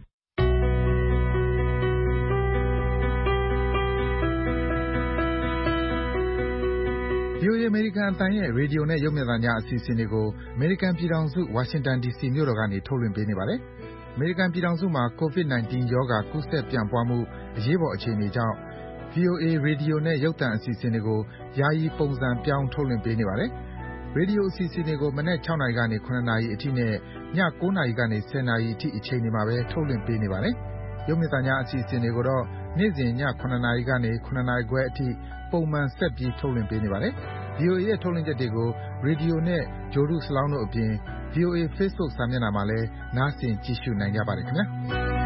ဗွီအိုအေအမေရိကန်အသံရဲ့ရေဒီယိုနဲ့ရုပ်မြင်သံကြားအစီအစဉ်တွေကိုအမေရိကန်ပြည်ထောင်စုဝါရှင်တန်ဒီစီမြို့တော်ကနေထုတ်လွှင့်ပေးနေပါတယ်။အမေရိကန်ပြည်ထောင်စုမှာကိုဗစ် ၁၉ ရောဂါကူးစက်ပြန့်ပွားမှုအရေးပေါ်အခြေအနေကြောင့် ဗွီအိုအေရေဒီယိုနဲ့ရုပ်သံအစီအစဉ်တွေကိုယာယီပုံစံပြောင်းထုတ်လွှင့်ပေးနေပါတယ်။ရေဒီယိုအစီအစဉ်တွေကိုမနက် ၆ နာရီကနေ ၇ နာရီအထိနဲ့ည ၉ နာရီကနေ ၁၀ နာရီအထိအချိန်တွေမှာပဲထုတ်လွှင့်ပေးနေပါတယ်။ရုပ်မြင်သံကြားအစီအစဉ်တွေကိုတော့နေ့စဉ်ည ၇ နာရီကနေ ၇ နာရီခွဲအထိပုံမှန်ဆက်ပြီးထုတ်လွှင့်ပေးနေပါတယ်။ ဗွီအိုအေရဲ့ထုတ်လွှင့်ချက်တွေကိုရေဒီယိုနဲ့ဂြိုလ်တုစလောင်းတို့အပြင် ဗွီအိုအေ Facebook စာမျက်နှာမှာလည်းနားဆင်ကြည့်ရှုနိုင်ကြပါတယ်ခင်ဗျာ။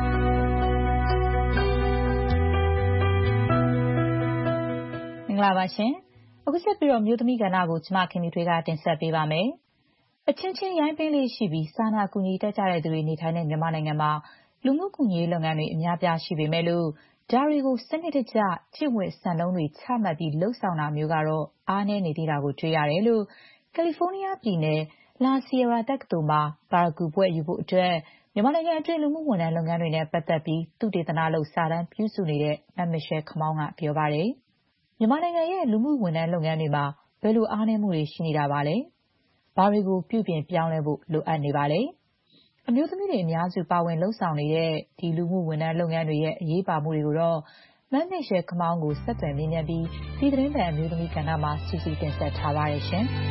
မင်္ဂလာပါရှင်။အခုဆက်ပြီးတော့မြို့သမီးကဏ္ဍကိုကျမခင်မီထွေးကတင်ဆက်ပေးပါမယ်။အချင်းချင်းရိုင်းပင်းလေးရှိပြီးစာနာကူညီတတ်ကြတဲ့သူတွေနေထိုင်တဲ့မြန်မာနိုင်ငံမှာလူမှုကူညီရေးလုပ်ငန်းတွေအများပြားရှိပေမဲ့လို့ဒါတွေကိုစနစ်တကျကျင့်ဝတ်စံနှုန်းတွေချမှတ်ပြီးလှုပ်ဆောင်တာမျိုးကတော့အားနည်းနေသေးတာကိုတွေ့ရတယ်လို့ကယ်လီဖိုးနီးယားပြည်နယ်လာစီယရာတက္ကသိုလ်မှာပါရဂူဘွဲ့ယူဖို့အတွက်မြန်မာနိုင်ငံအတွင်းလူမှုဝန်ထမ်းလုပ်ငန်းတွေနဲ့ပတ်သက်ပြီးသုတေသနလုပ်စာတမ်းပြုစုနေတဲ့မမစ်ရှဲခမောင်းကပြောပါတယ်။မြန်မာနိုင်ငံရဲ့လူမှုဝန်ထမ်းလုပ်ငန်းတွေမှာဘယ်လိုအားနည်းမှုတွေရှိနေတာပါလဲ။ဘာတွေကိုပြုပြင်ပြောင်းလဲဖို့လိုအပ်နေပါလဲ။အမျိုးသမီးတွေအများစုပါဝင်လှုပ်ဆောင်နေတဲ့ဒီလူမှုဝန်ထမ်းလုပ်ငန်းတွေရဲ့အရေးပါမှုတွေကိုတော့မမစ်ရှဲခမောင်းကိုဆက်သွယ်မြင်မြန်ပြီးဒီသတင်းပတ်အမျိုးသမီးကဏ္ဍမှာစုစည်းတင်ဆက်ထားပါတယ်ရှင်။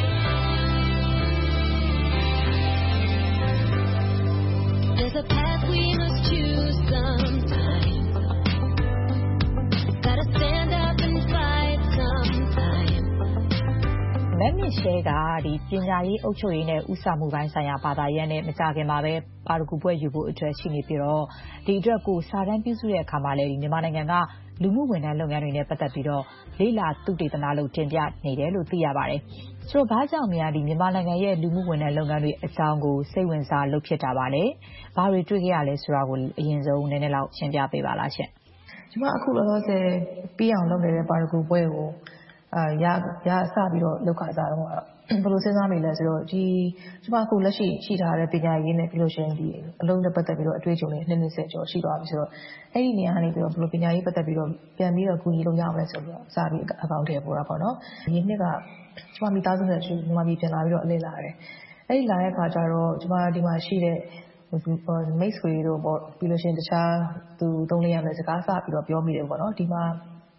မမစ်ရှဲကဒီပညာရေးအုပ်ချုပ်ရေးနဲ့ဦးဆောင်မှုပိုင်းဆိုင်ရာဘာသာရပ်နဲ့မကြခင်မှာပဲပါရဂူဘွဲ့ယူဖို့အတွက်ရှိနေပြီးတော့ဒီအတွက်ကိုစာတမ်းပြုစုတဲ့အခါမှာလည်းဒီမြန်မာနိုင်ငံကလူမှုဝန်ထမ်းလုပ်ငန်းတွေနဲ့ပတ်သက်ပြီးတော့လေ့လာသုတေသနလုပ်တင်ပြနေတယ်လို့သိရပါတယ်။ဆိုတော့ဘာကြောင့်များဒီမြန်မာနိုင်ငံရဲ့လူမှုဝန်ထမ်းလုပ်ငန်းတွေအကြောင်းကိုစိတ်ဝင်စားလုပ်ဖြစ်တာပါလဲ။ဘာတွေတွေ့ခဲ့ရလဲဆိုတာကိုအရင်ဆုံးနည်းနည်းလောက်ရှင်းပြပေးပါလားရှင်။ကျွန်မအခုလောလောဆယ်ပြီးအောင်လုပ်နေတဲ့ပါရဂူဘွဲ့ကိုအာရရစပြီးတော့လောက်ကစားတော့ဘယ်လိုစဉ်းစားမိလဲဆိုတော့ဒီကျွန်မအခုလက်ရှိရှိထားတဲ့ပညာရေးနဲ့ပြီးလို့ရှိရင်ဒီအလုံးနဲ့ပတ်သက်ပြီးတော့အတွေ့အကြုံတွေနှစ်နှစ်ဆယ်ကျော်ရှိသွားပြီဆိုတော့အဲ့ဒီနေရာကနေပြီးတော့ဘယ်လိုပညာရေးပတ်သက်ပြီးတော့ပြန်ပြီးတော့ကူညီလို့ရအောင်လဲဆိုတော့စပြီးအကောင့်ထဲပေါ်တာပေါ့နော်ဒီနှစ်ကကျွန်မမိသားစုနဲ့ကျွန်မမိပြန်လာပြီးတော့အလည်လာတယ်အဲ့ဒီလာတဲ့အခါကျတော့ကျွန်မဒီမှာရှိတဲ့မိတ်ဆွေတို့ပေါ့ပြီးလို့ရှိရင်တခြားသူသုံးလေးရမယ်စကားစပြီးတော့ပြောမိတယ်ပေါ့နော်ဒီမှာ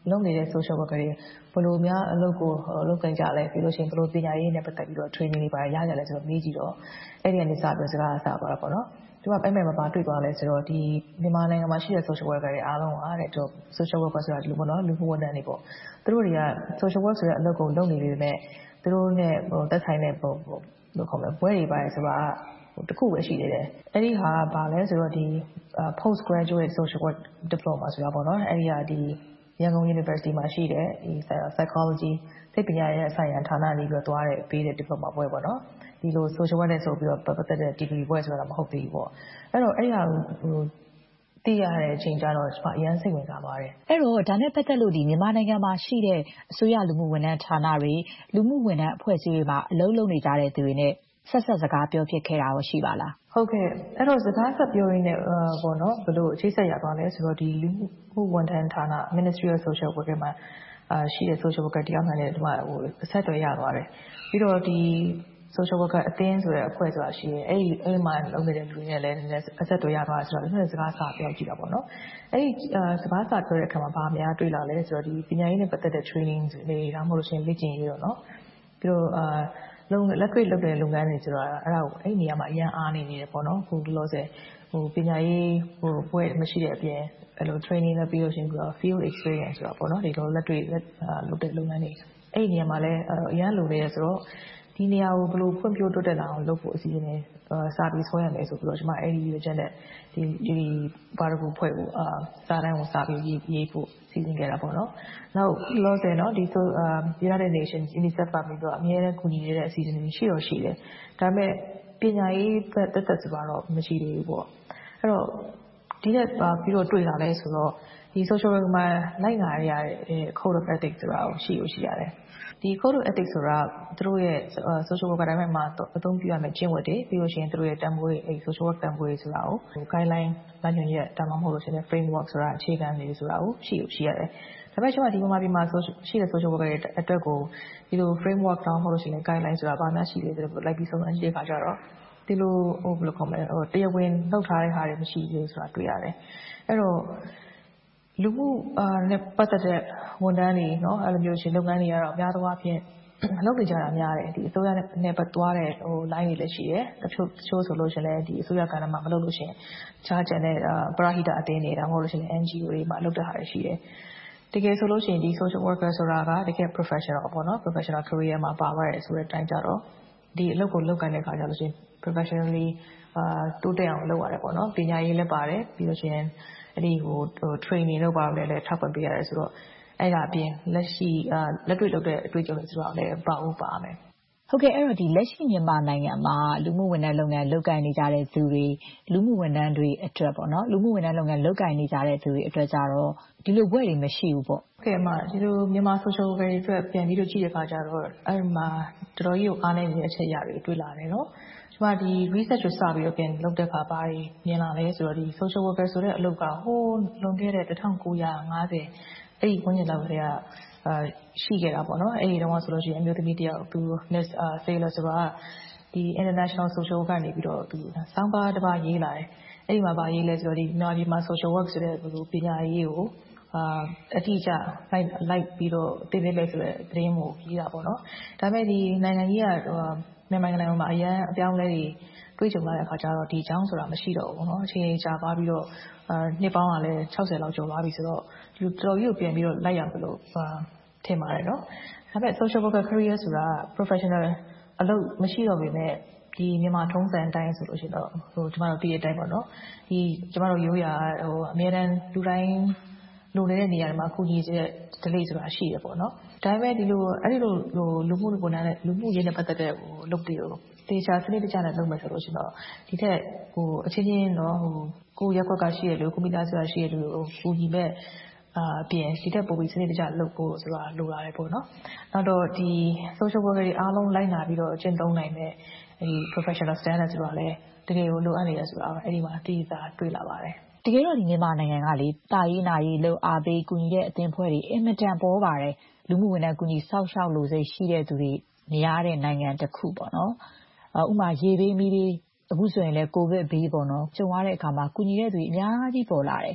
လုပ်နေတဲ့ social worker တွေဘယ်လိုများအလုပ်ကိုလုပ်ကိုင်ကြလဲပြီးလို့ရှိရင်ဘယ်လိုပညာရေးနဲ့ပတ်သက်ပြီးတော့ training တွေပါရကြလဲဆိုတော့မေးကြည့်တော့အဲ့ဒီကနေစပြီးစကားအစပါတာပေါ့နော်သူကအဲ့မဲ့မှာပါတွေ့သွားလဲဆိုတော့ဒီမြန်မာနိုင်ငံမှာရှိတဲ့ social worker တွေအားလုံးကတဲ့သူ social worker ဆိုတာဒီလိုပေါ့နော်လူမှုဝန်ထမ်းတွေပေါ့သူတို့တွေက social work ဆိုတဲ့အလုပ်ကိုလုပ်နေပေမဲ့သူတို့နဲ့ဟိုသက်ဆိုင်တဲ့ဟိုလို့ခေါ်မယ်ဘွဲတွေပါဆိုတာတခုပဲရှိနေတယ်အဲ့ဒီဟာကဘာလဲဆိုတော့ဒီ post graduate social work diploma ဆိုတာပေါ့နော်အဲ့ဒီဟာဒီရန်ကုန် University မှာရှိတဲ့ဒီ psychology စိတ်ပညာရေးဆိုင်ရာဌာနနေပြီးတော့သွားတဲ့ပေးတဲ့ diploma ဘွဲပေါ့နော်ဒီလို social work နဲ့ဆိုပြီးတော့ပတ်သက်တဲ့ degree ဘွဲဆိုတာမဟုတ်သေးဘူးပေါ့အဲ့တော့အဲ့ဟာဟိုသိရတဲ့အချိန်ကျတော့ကျွန်မအရင်စိတ်ဝင်စားပါတယ်အဲ့တော့ဒါနဲ့ပတ်သက်လို့ဒီမြန်မာနိုင်ငံမှာရှိတဲ့အစိုးရလူမှုဝန်ထမ်းဌာနတွေလူမှုဝန်ထမ်းအဖွဲ့အစည်းတွေမှာအလုပ်လုပ်နေကြတဲ့သူတွေနဲ့ဆက်ဆက်စကားပြောဖြစ်ခဲ့တာရောရှိပါလားဟုတ်ကဲ့အဲ့တော့စကားဆက်ပြောရင်းနဲ့ပေါ့နော်ဘယ်လိုအခြေဆက်ရသွားလဲဆိုတော့ဒီလူမှုဝန်ထမ်းဌာန Ministry of Social Worker မှာအာရှိတဲ့ social worker တယောက်နဲ့ဒီမှာဟိုအဆက်အသွယ်ရသွားတယ်ပြီးတော့ဒီ social worker အသင်းဆိုတဲ့အဖွဲ့ဆိုတာရှိတယ်အဲ့ဒီအဲ့မှာလုပ်နေတဲ့လူတွေနဲ့လည်းနည်းနည်းအဆက်အသွယ်ရသွားတယ်ဆိုတော့ဒီစကားစာပြောကြည့်တာပေါ့နော်အဲ့ဒီစကားစာပြောတဲ့အခါမှာဗာများတွေ့လာလဲဆိုတော့ဒီပညာရေးနဲ့ပတ်သက်တဲ့ training တွေဒါမှမဟုတ်လို့ရှိရင်လေ့ကျင့်ရေးတော့နော်ပြီးတော့အာလုံးလက်တွေ့လုပ်တဲ့လုပ်ငန်းတွေဆိုတော့အဲ့ဒါကိုအဲ့နေရာမှာအရင်အားနေနေတယ်ပေါ့နော်ခုလောဆယ်ဟိုပညာရေးဟိုဘွဲမရှိတဲ့အပြင်အဲ့လို training လုပ်ပြီးလို့ရှိရင်ပြီးတော့ field experience ဆိုတာပေါ့နော်ဒီလိုလက်တွေ့လုပ်တဲ့လုပ်ငန်းတွေအဲ့ဒီနေရာမှာလည်းအရင်လိုနေရဆိုတော့ဒီနေရာကိုဘယ်လိုဖွံ့ဖြိုးတိုးတက်လာအောင်လုပ်ဖို့အစီအစဉ်စာပြီးဆွဲရမယ်ဆိုပြီးတော့ကျွန်မအဲ့ဒီရွေးချက်နဲ့ဒီဒီပါရဂူဖွဲ့ကိုအာစာတန်းကိုစာပြီးရေးရေးဖို့စီစဉ်ခဲ့တာပေါ့နော်နောက်လောဆယ်နော်ဒီဆို United Nations UNICEF ကပြီးတော့အများနဲ့ကူညီနေတဲ့အစီအစဉ်တွေရှိတော့ရှိတယ်ဒါပေမဲ့ပညာရေးသက်သက်ဆိုတာတော့မရှိသေးဘူးပေါ့အဲ့တော့ဒီနဲ့ပြီးတော့တွေ့လာလဲဆိုတော့ဒီ social work မှာလိုက်နာရတဲ့ code of ethics ဆိုတာကိုရှိလို့ရှိရတယ်ဒီ code of ethics ဆိုတာသူတို့ရဲ့ social worker တိုင်းမှာအသုံးပြုရမယ့်ကျင့်ဝတ်တွေပြီးလို့ရှိရင်သူတို့ရဲ့တန်ဖိုးတွေအဲ social work တန်ဖိုးတွေဆိုတာကို guideline လမ်းညွှန်ချက်တာမှမဟုတ်လို့ရှိရင် framework ဆိုတာအခြေခံတွေဆိုတာကိုရှိလို့ရှိရတယ်ဒါပေမဲ့ကျွန်မဒီမှာဒီမှာရှိတဲ့ social worker တွေအတွက်ကိုဒီလို framework တောင်းမဟုတ်လို့ရှိရင် guideline ဆိုတာဘာမှရှိသေးတယ်လိုက်ပြီးဆုံးအကြည့်ခါကြတော့ဒီလိုဟိုဘယ်လိုခေါ်မလဲဟိုတရားဝင်လုပ်ထားတဲ့ဟာတွေမရှိသေးဘူးဆိုတာတွေ့ရတယ်အဲ့တော့လူမှုအာနဲ့ပတ်သက်တဲ့ဝန်ထမ်းတွေเนาะအဲ့လိုမျိုးရှင်လုပ်ငန်းတွေကတော့အများသောအားဖြင့်လုပ်နေကြတာများတယ်ဒီအစိုးရနဲ့ပတ်သွားတဲ့ဟို line တွေလည်းရှိတယ်တချို့တချို့ဆိုလို့ရှင်လည်းဒီအစိုးရကဏ္ဍမှာမလုပ်လို့ရှင်ချားကျန်တဲ့ပရဟိတအသင်းတွေဒါမှမဟုတ်လို့ရှင် N G O တွေမှာလုပ်တဲ့ဟာတွေရှိတယ်တကယ်ဆိုလို့ရှိရင်ဒီ social worker ဆိုတာကတကယ် professional ပေါ့နော် professional career မှာပါပါတယ်ဆိုတဲ့အတိုင်းကြတော့ဒီအလုပ်ကိုလုပ်ကိုင်တဲ့အခါကျလို့ရှိရင် professionally အာတိုးတက်အောင်လုပ်ရတယ်ပေါ့နော်ပညာရေးလည်းပါတယ်ပြီးလို့ရှိရင်အဲ့ဒီဟို training လုပ်ပါလို့လည်းထောက်ပံ့ပေးရတယ်ဆိုတော့အဲ့ဒါအပြင်လက်ရှိအာလက်တွေ့လုပ်တဲ့အတွေ့အကြုံတွေဆိုတော့လည်းပါဦးပါမယ်ဟုတ်ကဲ့အဲ့တော့ဒီလက်ရှိမြန်မာနိုင်ငံမှာလူမှုဝန်ထမ်းလုပ်ငန်းလုပ်ကိုင်နေကြတဲ့သူတွေလူမှုဝန်ထမ်းတွေအတွက်ပေါ့နော်လူမှုဝန်ထမ်းလုပ်ငန်းလုပ်ကိုင်နေကြတဲ့သူတွေအတွက်ကြတော့ဒီလိုဘွဲတွေမရှိဘူးပေါ့ဟုတ်ကဲ့အမဒီလိုမြန်မာ social worker တွေအတွက်ပြန်ပြီးတော့ကြည့်တဲ့အခါကျတော့အဲ့မှာတော်တော်ကြီးကိုအားနေနေတဲ့အချက်အရာတွေတွေ့လာတယ်နော်ကျွန်မဒီ research ကိုစပြီးတော့ပြန်လုပ်တဲ့အခါဘာတွေမြင်လာလဲဆိုတော့ဒီ social worker ဆိုတဲ့အလုပ်ကဟိုးလွန်ခဲ့တဲ့တစ်ထောင်ကိုးရာငါးဆယ်အဲ့ဒီဝန်းကျင်လောက်ကလေးကအာရှိခဲ့တာပေါ့နော်အဲ့ဒီတော့ဆိုလို့ရှိရင်အမျိုးသမီးတယောက်သူ Miss Sailor ဆိုတာဒီ International Social Work ကနေပြီးတော့သူစောင်းပါတစ်ပါးရေးလာတယ်အဲ့ဒီမှာဗာရေးလဲဆိုတော့ဒီမြန်မာပြည်မှာ Social Work ဆိုတဲ့ဘယ်လိုပညာရေးကိုအာအတိအကျလိုက်လိုက်ပြီးတော့တည်တည်လဲဆိုတဲ့သတင်းကိုရေးတာပေါ့နော်ဒါပေမဲ့ဒီနိုင်ငံကြီးကမြန်မာနိုင်ငံမှာအရန်အပြောင်းလဲတွေတွေးကြုံလာတဲ့အခါကျတော့ဒီအကြောင်းဆိုတာမရှိတော့ဘူးเนาะအချိန်ကြာသွားပြီးတော့အာနှစ်ပေါင်းကလည်း၆၀လောက်ကျော်သွားပြီဆိုတော့ဒီတော်ကြီးကိုပြန်ပြီးတော့လိုက်ရမလို့ထင်ပါတယ်เนาะဒါပေမဲ့ social worker career ဆိုတာ professional အလုပ်မရှိတော့ပေမဲ့ဒီမြန်မာထုံးစံအတိုင်းဆိုလို့ရှိရင်တော့ဟိုကျမတို့တည်တဲ့အတိုင်းပေါ့เนาะဒီကျမတို့ရိုးရာဟိုအများတန်းလူတိုင်းလိုနေတဲ့နေရာတွေမှာခုကြီးတဲ့ delay ဆိုတာရှိရပေါ့เนาะဒါပေမဲ့ဒီလိုအဲ့ဒီလိုဟိုလူမှုဝန်ထမ်းနဲ့လူမှုရေးနဲ့ပတ်သက်တဲ့ဟိုလုပ်တွေကိုတေချာစနစ်တကျနဲ့လုပ်မယ်ဆိုလို့ရှိရင်တော့ဒီထက်ဟိုအချင်းချင်းတော့ဟိုကိုရက်ကွက်ကရှိရလို့ကွန်ပျူတာဆိုတာရှိရလို့ဟိုကူညီမဲ့အာပြင်ဒီထက်ပိုပြီးစနစ်တကျလုပ်ဖို့ဆိုတာလိုလာတယ်ပေါ့နော်နောက်တော့ဒီ social worker တွေအားလုံးလိုက်နာပြီးတော့ကျင့်သုံးနိုင်မဲ့ဒီ professional standard ဆိုတာလည်းတကယ်ကိုလိုအပ်နေတယ်ဆိုတာအဲ့ဒီမှာတည်တာတွေ့လာပါတယ်တကယ်တော့ဒီမြန်မာနိုင်ငံကလေတာရေးနာရေးလို့အားပေးကူညီတဲ့အသင်းဖွဲ့တွေအင်မတန်ပေါ်ပါတယ်လူမှုဝန်ထမ်းကူညီစောင့်ရှောက်လို့စိတ်ရှိတဲ့သူတွေများတဲ့နိုင်ငံတစ်ခုပေါ့နော်ဥမာရေဘေးမီးတွေအခုဆိုရင်လည်းကိုဗစ်ဘေးပေါ့နော်ကြုံရတဲ့အခါမှာကူညီတဲ့သူတွေအများကြီးပေါ်လာတယ်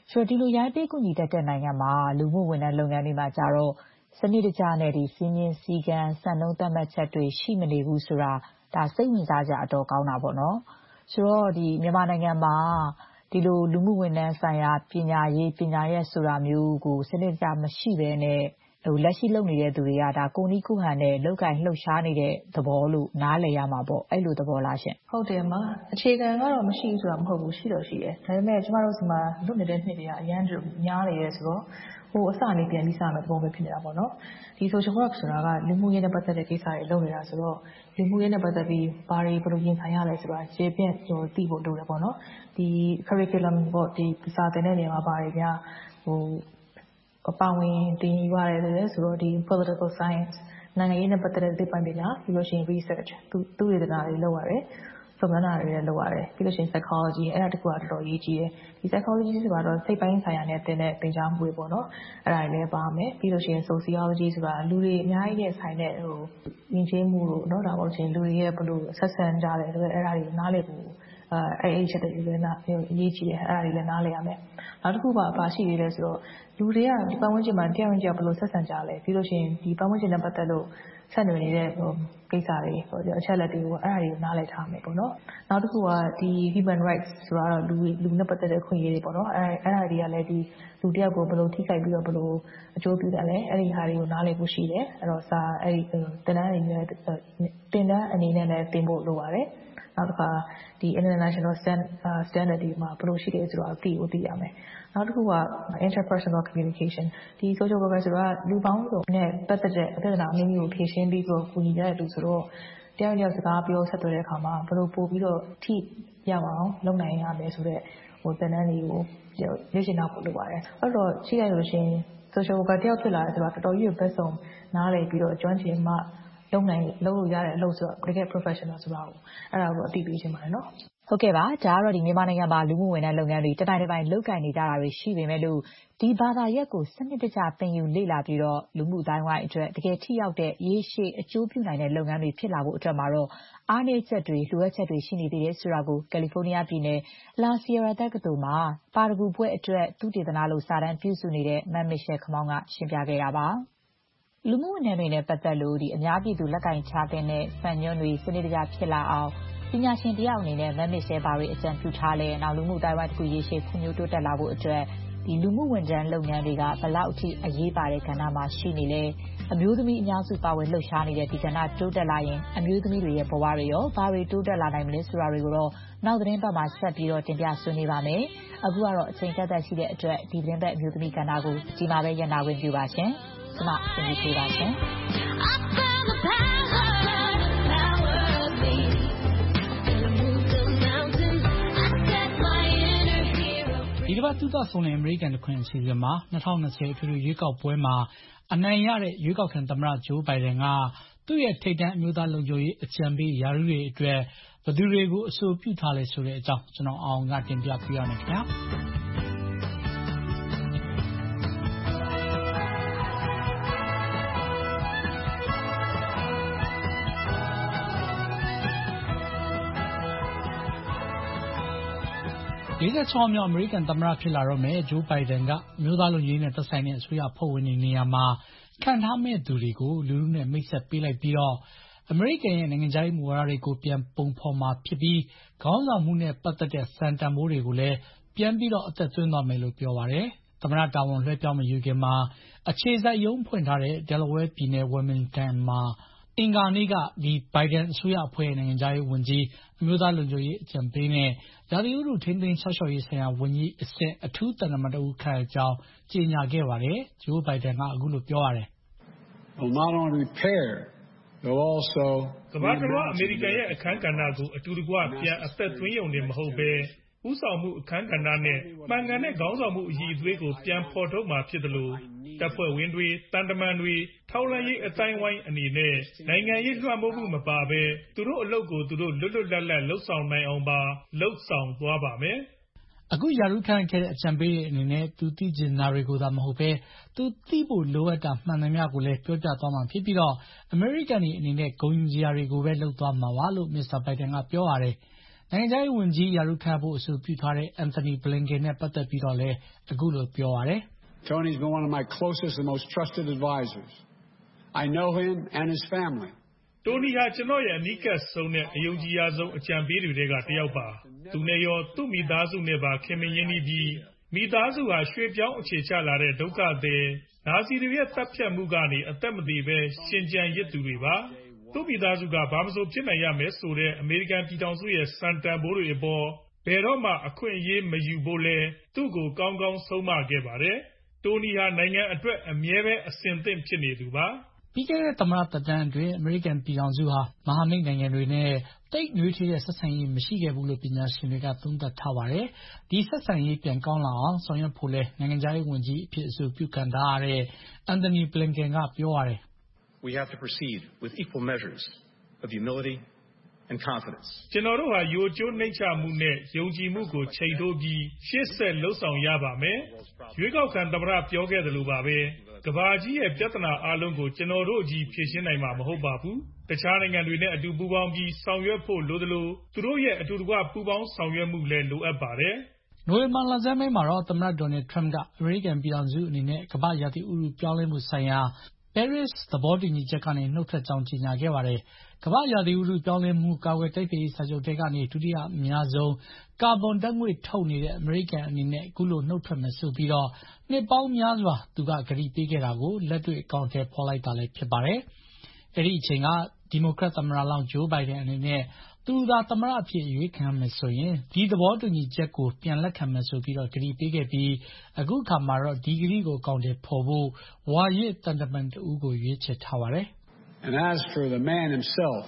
ဆိုတော့ဒီလိုရိုင်းပေးကူညီတတ်တဲ့နိုင်ငံမှာလူမှုဝန်ထမ်းလုပ်ငန်းတွေမှာကြတော့စနစ်တကျနဲ့ဒီစီမင်းစည်းကမ်းစံနှုန်းသတ်မှတ်ချက်တွေရှိမနေဘူးဆိုတာဒါစိတ်ဝင်စားကြအတော်ကောင်းတာပေါ့နော်ဆိုတော့ဒီမြန်မာနိုင်ငံမှာဒီလိုလူမှုဝန်ထမ်းဆိုင်ရာပညာရေးပညာရက်ဆိုတာမျိုးကိုစနစ်တကျမရှိဘဲနဲ့ဟိုလက်ရှိလုပ်နေတဲ့သူတွေကဒါကိုနီးကုဟန်နဲ့လောက်ကင်လှုပ်ရှားနေတဲ့သဘောလို့နားလည်ရမှာပေါ့အဲ့လိုသဘောလားရှင်ဟုတ်တယ်မှာအခြေခံကတော့မရှိဘူးဆိုတာမဟုတ်ဘူးရှိတော့ရှိတယ်ဒါပေမဲ့ကျမတို့ဒီမှာလွတ်နေတဲ့နှစ်တွေကအရန်များနေရဲဆိုတော့ဟိုအစလေးပြန်ပြီးစမယ်ပုံပဲဖြစ်နေတာပေါ့နော်ဒီ social work ဆိုတာကလူမှုရေးနဲ့ပတ်သက်တဲ့ကိစ္စတွေလုပ်နေတာဆိုတော့လူမှုရေးနဲ့ပတ်သက်ပြီးဘာတွေဘယ်လိုရင်ဆိုင်ရလဲဆိုတာခြေပြည့်ဟိုသိဖို့လိုတယ်ပေါ့နော်ဒီ curriculum ပေါ့ဒီစာသင်တဲ့နေရာမှာဘာတွေများဟိုအပောင်းဝင်သင်ယူရတယ်လေဆိုတော့ဒီ political science နိုင်ငံရေးနဲ့ပတ်သက်တဲ့သိပ္ပံပညာပြီးလို့ရှိရင် research သူသူတွေတရားတွေလုပ်ရတယ်စုံစမ်းတာတွေလည်းလုပ်ရတယ်ပြီးလို့ရှိရင် psychology အဲ့ဒါတခုကတော်တော်ရေးကြီးတယ်ဒီ psychology ဆိုတာတော့စိတ်ပိုင်းဆိုင်ရာနဲ့တင်တဲ့သင်ကြားမှုတွေပေါ့နော်အဲ့ဒါတွေလည်းပါမယ်ပြီးလို့ရှိရင် sociology ဆိုတာလူတွေအများကြီးနဲ့ဆိုင်တဲ့ဟိုယဉ်ကျေးမှုလို့เนาะဒါပေါ့ချင်းလူတွေရဲ့ဘယ်လိုဆက်ဆံကြတယ်ဆိုတော့အဲ့ဒါတွေနားလည်ဖို့အဲအဲ့ချက်တွေလည်းနားရေးကြည့်တယ်အဲ့ဒါတွေလည်းနားလည်ရမယ်နောက်တစ်ခုပါပါရှိသေးတယ်ဆိုတော့လူတွေကဒီပတ်ဝန်းကျင်မှာတရားဝင်ကြဘယ်လိုဆက်ဆံကြလဲပြီးလို့ရှိရင်ဒီပတ်ဝန်းကျင်နဲ့ပတ်သက်လို့ဆက်နွယ်နေတဲ့ဟိုကိစ္စတွေဟိုအချက်လက်တွေကိုအဲ့ဒါတွေကိုနားလည်ထားမယ်ပေါ့နော်နောက်တစ်ခုကဒီ human rights ဆိုတာတော့လူလူနဲ့ပတ်သက်တဲ့ခွင့်ရတွေပေါ့နော်အဲ့အဲ့ဒါတွေကလည်းဒီလူတယောက်ကိုဘယ်လိုထိခိုက်ပြီးတော့ဘယ်လိုအကျိုးပြုတယ်လဲအဲ့ဒီဟာတွေကိုနားလည်ဖို့ရှိတယ်အဲ့တော့စာအဲ့ဒီတင်တန်းအနေနဲ့တင်တန်းအနေနဲ့လည်းတင်ဖို့လိုပါတယ်နောက်တစ်ခါဒီ international standard တွေမှာဘယ်လိုရှိတယ်ဆိုတော့အသိကိုသိရမယ်နောက်တစ်ခုက interpersonal communication ဒီ social worker ဆိုတာလူပေါင်းစုံနဲ့ပတ်သက်တဲ့ပြဿနာအမျိုးမျိုးကိုဖြေရှင်းပြီးတော့ကူညီရတဲ့လူဆိုတော့တယောက်ယောက်စကားပြောဆက်သွယ်တဲ့အခါမှာဘယ်လိုပို့ပြီးတော့ထိရအောင်လုပ်နိုင်ရမယ်ဆိုတော့ဟိုတန်းတန်းလေးကိုလေ့ကျင့်တော့လုပ်ရတယ်အဲ့တော့ရှိရလို့ရှိရင် social worker တယောက်ဖြစ်လာတယ်ဆိုတော့တော်တော်ကြီးဘက်ဆုံးနားလည်ပြီးတော့ကျွမ်းကျင်မှလုပ်နိုင်လုပ်လို့ရတဲ့အလုပ်ဆိုတော့တကယ် professional ဆိုတာကိုအဲ့ဒါကိုအသိပေးချင်ပါတယ်နော်ဟုတ်ကဲ့ပါဒါကတော့ဒီမြန်မာနိုင်ငံမှာလူမှုဝန်ထမ်းလုပ်ငန်းတွေတတိုင်းတပိုင်းလုပ်ကိုင်နေကြတာတွေရှိပေမဲ့လို့ဒီဘာသာရပ်ကိုစနစ်တကျသင်ယူလေ့လာပြီးတော့လူမှုတိုင်းဝိုင်းအတွက်တကယ်ထိရောက်တဲ့ရေးရှိအကျိုးပြုနိုင်တဲ့လုပ်ငန်းတွေဖြစ်လာဖို့အတွက်မှာတော့အားနည်းချက်တွေလိုအပ်ချက်တွေရှိနေသေးတယ်ဆိုတာကိုကယ်လီဖိုးနီးယားပြည်နယ်လာစီယာရာတက္ကသိုလ်မှာပါရဂူဘွဲ့အတွက်သုတေသနလုပ်စာတမ်းပြုစုနေတဲ့မမ်မစ်ရှယ်ခမောင်းကရှင်းပြခဲ့တာပါလူမှုဝန်ထမ်းတွေနဲ့ပတ်သက်လို့ဒီအများပြည်သူလက်ကင်ချတဲ့စံညွှန်းတွေစနစ်တကျဖြစ်လာအောင်ပညာရှင်တယောက်အနေနဲ့မမ်မစ်ရှယ်ဘာတွေအကြံပြုထားလဲနောက်လူမှုတိုင်းဝိုင်းတစ်ခုရေးရှိဖွံ့ဖြိုးတိုးတက်လာဖို့အတွက်ဒီလူမှုဝန်ထမ်းလုပ်ငန်းတွေကဘယ်လောက်အထိအရေးပါတဲ့ကဏ္ဍမှာရှိနေလဲအမျိုးသမီးအများစုပါဝင်လှုပ်ရှားနေတဲ့ဒီကဏ္ဍတိုးတက်လာရင်အမျိုးသမီးတွေရဲ့ဘဝတွေရောဘာတွေတိုးတက်လာနိုင်မလဲဆိုတာတွေကိုတော့နောက်သတင်းပတ်မှာဆက်ပြီးတော့တင်ပြဆွေးနွေးပါမယ်အခုကတော့အချိန်သက်သက်ရှိတဲ့အတွက်ဒီသတင်းပတ်အမျိုးသမီးကဏ္ဍကိုဒီမှာပဲရန်နာဝင်ပြပါရှင်ကျွန်မသင်ယူပေးပါရှင်ဒီတစ်ပတ်သုတဆုံးတဲ့အမေရိကန်တခွင်အစီအစဉ်မှာ၂၀၂၀အထွေထွေရွေးကောက်ပွဲမှာအနိုင်ရတဲ့ရွေးကောက်ခံသမ္မတဂျိုးဘိုင်ဒန်ကသူ့ရဲ့ထိပ်တန်းအမျိုးသားလုံခြုံရေးအကြံပေးယာရုတွေအတွက်ဘယ်သူတွေကိုအဆိုပြုထားလဲဆိုတဲ့အကြောင်းကျွန်တော်အောင်ကတင်ပြပြရမယ်ခင်ဗျာ၄၆မြောက်အမေရိကန်သမ္မတဖြစ်လာတော့မယ်ဂျိုးဘိုင်ဒန်ကမျိုးသားလုံခြုံရေးနဲ့သက်ဆိုင်တဲ့အစိုးရဖွဲ့ဝင်တွေနေရာမှာခံထားမဲ့သူတွေကိုလူလူနဲ့မိတ်ဆက်ပေးလိုက်ပြီးတော့အမေရိကန်ရဲ့နိုင်ငံခြားရေးမူဝါဒတွေကိုပြန်ပုံဖော်မှာဖြစ်ပြီးခေါင်းဆောင်မှုနဲ့ပတ်သက်တဲ့စံတန်ဖိုးတွေကိုလည်းပြန်ပြီးတော့အသက်သွင်းသွားမယ်လို့ပြောပါတယ်သမ္မတတာဝန်လွှဲပြောင်းမယူခင်မှာအခြေစိုက်ရုံးဖွင့်ထားတဲ့ Delaware ပြည်နယ် Wilmington မှာအင်္ဂါနေ့ကဒီဘိုင်ဒန်အစိုးရအဖွဲ့နိုင်ငံခြားရေးဝန်ကြီးအမျိုးသားလုံခြုံရေးအကြံပေးနဲ့ရာသီဥတုထိန်းသိမ်းဆောက်ရှောက်ရေးဆိုင်ရာဝန်ကြီးအဆင့်အထူးတန်တမန်တဦးခန့်အကြောင်းကြေညာခဲ့ပါတယ်ဂျိုးဘိုင်ဒန်ကအခုလိုပြောရတယ် Will not only repair but also ကမ္ဘာတစ်ဝန်းအမေရိကန်ရဲ့အခန်းကဏ္ဍကိုအတူတကွပြန်အသက်သွင်းရုံနဲ့မဟုတ်ဘဲဦးဆောင်မှုအခန်းကဏ္ဍနဲ့မှန်ကန်တဲ့ခေါင်းဆောင်မှုအရည်အသွေးကိုပြန်ဖော်ထုတ်မှာဖြစ်တယ်လို့တပ်ဖွဲ့ဝင်တွေတန်တမန်တွေထောက်လှမ်းရေးအတိုင်းဝိုင်းအနေနဲ့နိုင်ငံရေးလွှမ်းမိုးမှုမပါဘဲသူတို့အလုပ်ကိုသူတို့လွတ်လွတ်လပ်လပ်လှုပ်ဆောင်နိုင်အောင်ပါလှုပ်ဆောင်သွားပါမယ်အခုယာရုခန့်ခဲ့တဲ့အကြံပေးရဲ့အနေနဲ့သူသိကျင်တာတွေကိုသာမဟုတ်ပဲသူသိဖို့လိုအပ်တာမှန်သမျှကိုလည်းပြောပြသွားမှာဖြစ်ပြီးတော့အမေရိကန်အနေနဲ့ဂုဏ်ယူစရာတွေကိုပဲလုပ်သွားမှာပါလို့မစ္စတာဘိုင်ဒန်ကပြောပါတယ်နိုင်ငံခြားရေးဝန်ကြီးရာထူးခန့်ဖို့အဆိုပြုထားတဲ့ Antony Blinken နဲ့ပတ်သက်ပြီးတော့လည်းအခုလိုပြောပါတယ်။ Tony's been one of my closest and most trusted advisors. I know him and his family. တိုနီဟာကျွန်တော်ရဲ့အနီးကပ်ဆုံးနဲ့အယုံကြည်ရဆုံးအကြံပေးတွေထဲကတယောက်ပါသူနဲ့ရောသူ့မိသားစုနဲ့ပါခင်မင်ရင်းနှီးပြီးမိသားစုဟာရွှေပြောင်းအခြေချလာတဲ့ဒုက္ခသည်နာဇီတွေရဲ့တပ်ဖြတ်မှုကနေအသက်မသေးပဲရှင်ကြံရစ်သူတွေပါသူ့မိသားစုကဘာမဆိုဖြစ်နိုင်ရမယ်ဆိုတဲ့အမေရိကန်ပြည်ထောင်စုရဲ့စံတန်ဖိုးတွေအပေါ်ဘယ်တော့မှအခွင့်အရေးမယူဖို့လဲသူ့ကိုကောင်းကောင်းဆုံးမခဲ့ပါတယ်တိုနီဟာနိုင်ငံအတွက်အမြဲပဲအစဉ်သင့်ဖြစ်နေသူပါပြီးခဲ့တဲ့သမ္မတသက်တမ်းအတွင်းအမေရိကန်ပြည်ထောင်စုဟာမဟာမိတ်နိုင်ငံတွေနဲ့တိတ်နွေးထွေးတဲ့ဆက်ဆံရေးမရှိခဲ့ဘူးလို့ပညာရှင်တွေကသုံးသပ်ထားပါတယ်။ဒီဆက်ဆံရေးပြန်ကောင်းလာအောင်ဆောင်ရွက်ဖို့လဲနိုင်ငံခြားရေးဝန်ကြီးအဖြစ်အဆိုပြုခံထားရတဲ့ Antony Blinken ကပြောပါတယ်။ We have to proceed with equal measures of humility and confidence. ကျွန်တော်တို့ဟာယိုကျိုးနှိမ့်ချမှုနဲ့ယုံကြည်မှုကိုချိန်ထိုးပြီးရှေ့ဆက်လှုပ်ဆောင်ရပါမယ်။ရွေးကောက်ခံသမ္မတပြောခဲ့သလိုပါပဲကဘာကြီးရဲ့ပြဿနာအလုံးကိုကျွန်တော်တို့ကြီးဖြေရှင်းနိုင်မှာမဟုတ်ပါဘူးတခြားနိုင်ငံတွေနဲ့အတူပူးပေါင်းပြီးဆောင်ရွက်ဖို့လိုသလိုသူတို့ရဲ့အတူတကွပူးပေါင်းဆောင်ရွက်မှုလည်းလိုအပ်ပါတယ်နိုဝင်ဘာလဆန်းပိုင်းမှာတော့သမ္မတဒေါ်နယ်ထရမ့်ကအမေရိကန်ပြည်ထောင်စုအနေနဲ့ကမ္ဘာရာသီဥတုပြောင်းလဲမှုဆိုင်ရာ Paris သဘောတူညီချက်ကနေနှုတ်ထွက်ကြောင်းကြေညာခဲ့ပါတယ်။ကမ္ဘာရာသီဥတုပြောင်းလဲမှုကာကွယ်တိုက်ဖျက်ရေးစာချုပ်ထဲကနေဒုတိယအများဆုံးကာဗွန်ဓာတ်ငွေ့ထုတ်နေတဲ့အမေရိကန်အနေနဲ့အခုလိုနှုတ်ထွက်မယ်ဆိုပြီးတော့နှစ်ပေါင်းများစွာသူကကတိပေးခဲ့တာကိုလက်တွေ့အကောင့်ထဲပေါ်လိုက်တာလည်းဖြစ်ပါတယ်။အဲဒီအချိန်ကဒီမိုကရက်သမ္မတလောင်းဂျိုးဘိုင်ဒန်အနေနဲ့သူသာသမ္မတအဖြစ်ရွေးခံမယ်ဆိုရင်ဒီသဘောတူညီချက်ကိုပြန်လက်ခံမယ်ဆိုပြီးတော့ကတိပေးခဲ့ပြီးအခုခါမှာတော့ဒီကတိကိုအကောင့်ထဲပေါ်ဖို့ဝါရစ်တန်တမန်တူကိုရွေးချယ်ထားပါတယ်။ And as for the man himself,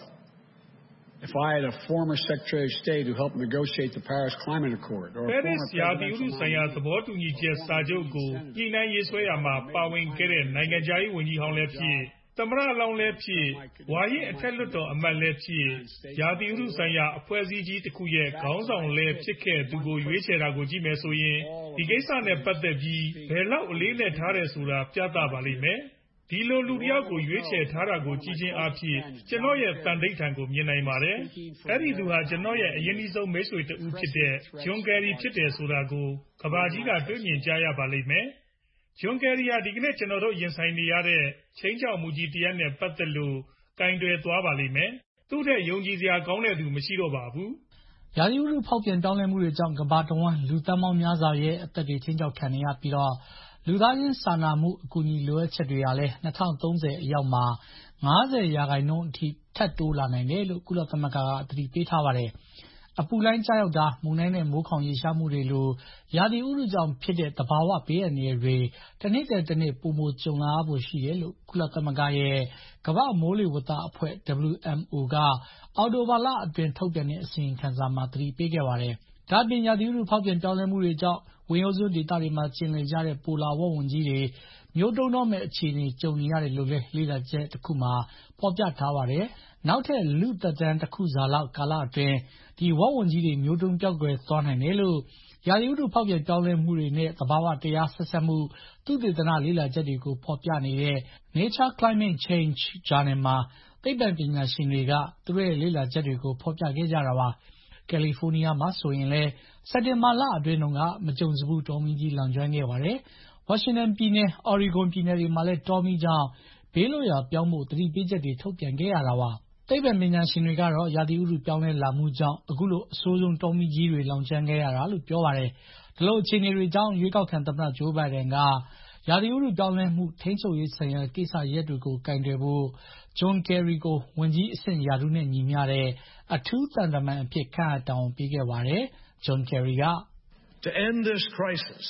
if I had a former Secretary of State who helped negotiate the Paris Climate Accord or a Paris former ရာသီဥတုဆိုင်ရာသဘောတူညီချက်စာချုပ်ကိုပြည်내ရေးဆွဲရမှာပါဝင်ခဲ့တဲ့နိုင်ငံခြားရေးဝန်ကြီးဟောင်းလည်းဖြစ်သမ္မတလောင်းလည်းဖြစ်ဝါရင့်အထက်လွှတ်တော်အမတ်လည်းဖြစ်ရာသီဥတုဆိုင်ရာအဖွဲ့အစည်းကြီးတစ်ခုရဲ့ခေါင်းဆောင်လည်းဖြစ်ခဲ့သူကိုရွေးချယ်တာကိုကြည့်မယ်ဆိုရင်ဒီကိစ္စနဲ့ပတ်သက်ပြီးဘယ်လောက်အလေးနဲ့ထားတယ်ဆိုတာပြသပါလိမ့်မယ်ဒီလိုလူတယောက်ကိုရွေးချယ်ထားတာကိုကြည့်ချင်းအားဖြင့်ကျွန်တော်ရဲ့တန်ဋိဌာန်ကိုမြင်နိုင်ပါတယ်။အဲ့ဒီသူဟာကျွန်တော်ရဲ့အရင်အဆုံးမိတ်ဆွေတဦးဖြစ်တဲ့ဂျွန်ကယ်ရီဖြစ်တယ်ဆိုတာကိုကဘာကြီးကတွေ့မြင်ကြရပါလိမ့်မယ်။ဂျွန်ကယ်ရီဟာဒီကနေ့ကျွန်တော်တို့ရင်ဆိုင်နေရတဲ့ချိန်ချောက်မှုကြီးတရားနဲ့ပတ်သက်လို့ကင်တွယ်သွားပါလိမ့်မယ်။သူ့ထက်ယုံကြည်စရာကောင်းတဲ့သူမရှိတော့ပါဘူး။ရာသီဥတုဖောက်ပြန်ပြောင်းလဲမှုတွေကြောင့်ကမ္ဘာတဝန်းလူသန်းပေါင်းများစွာရဲ့အသက်တွေချိန်ချောက်ခံနေရပြီးတော့လူသားချင်းစာနာမှုအကူအညီလိုအပ်ချက်တွေဟာလည်း၂၀၃၀အရောက်မှာ၅၀ရာခိုင်နှုန်းအထိထပ်တိုးလာနိုင်တယ်လို့ကုလသမဂ္ဂကသတိပေးထားပါတယ်။အပူလှိုင်းကျရောက်တာမုန်တိုင်းနဲ့မိုးခေါင်ရေရှားမှုတွေလိုရာသီဥတုကြောင့်ဖြစ်တဲ့သဘာဝဘေးအန္တရာယ်တွေတစ်နှစ်တစ်နှစ်ပိုမိုကြုံလာဖို့ရှိတယ်လို့ကုလသမဂ္ဂရဲ့ကမ္ဘာ့မိုးလေဝသအဖွဲ့ W M O ကအောက်တိုဘာလအတွင်းထုတ်ပြန်တဲ့အစီရင်ခံစာမှာသတိပေးခဲ့ပါတယ်။ဒါ့အပြင်ရာသီဥတုဖောက်ပြန်ပြောင်းလဲမှုတွေကြောင့်ဝင်ရိုးစွန်းဒေသတွေမှာကျင်လည်ကြတဲ့ပိုလာဝက်ဝန်းကြီးတွေမျိုးတုံးတော့မဲ့အခြေအနေကြုံနေရတယ်လို့လည်းလေ့လာချက်တစ်ခုမှာဖော်ပြထားပါတယ်။နောက်ထပ်လူသက်တမ်းတစ်ခုစာလောက်ကာလအတွင်းဒီဝက်ဝန်းကြီးတွေမျိုးတုံးပြောက်ကွယ်သွားနိုင်တယ်လို့ရာသီဥတုဖောက်ပြန်ပြောင်းလဲမှုတွေနဲ့သဘာဝတရားဆက်စပ်မှုသုတေသနလေ့လာချက်တွေကိုဖော်ပြနေတဲ့ Nature Climate Change Journal မှာသိပ္ပံပညာရှင်တွေကသူတို့ရဲ့လေ့လာချက်တွေကိုဖော်ပြခဲ့ကြတာပါ။ကယ်လီဖိုးနီးယားမှာဆိုရင်လည်းစက်တင်ဘာလအတွင်းကမကြုံစဘူးတောမီးကြီးလောင်ကျွမ်းခဲ့ပါတယ်။ဝါရှင်တန်ပြည်နယ်၊အော်ရီဂွန်ပြည်နယ်တွေမှာလည်းတောမီးကြောင့်ဘေးလွတ်ရာပြောင်းဖို့သတိပေးချက်တွေထုတ်ပြန်ခဲ့ရတာပါ။သိပ္ပံပညာရှင်တွေကတော့ရာသီဥတုပြောင်းလဲလာမှုကြောင့်အခုလိုအဆိုးဆုံးတောမီးကြီးတွေလောင်ကျွမ်းခဲ့ရတာလို့ပြောပါတယ်။ဒီလိုအခြေအနေတွေကြောင့်ရွေးကောက်ခံသမ္မတဂျိုးဘိုင်ဒန်ကရာသီဥတုပြောင်းလဲမှုထိန်းချုပ်ရေးဆိုင်ရာကိစ္စရပ်တွေကိုကိုင်တွယ်ဖို့ဂျွန်ကယ်ရီကိုဝန်ကြီးအဆင့်ရာထူးနဲ့ညီမျှတဲ့အထူးသံတမန်အဖြစ်ခန့်အပ်တာဝန်ပေးခဲ့ပါတယ်။ဂျွန်ကယ်ရီက To end this crisis,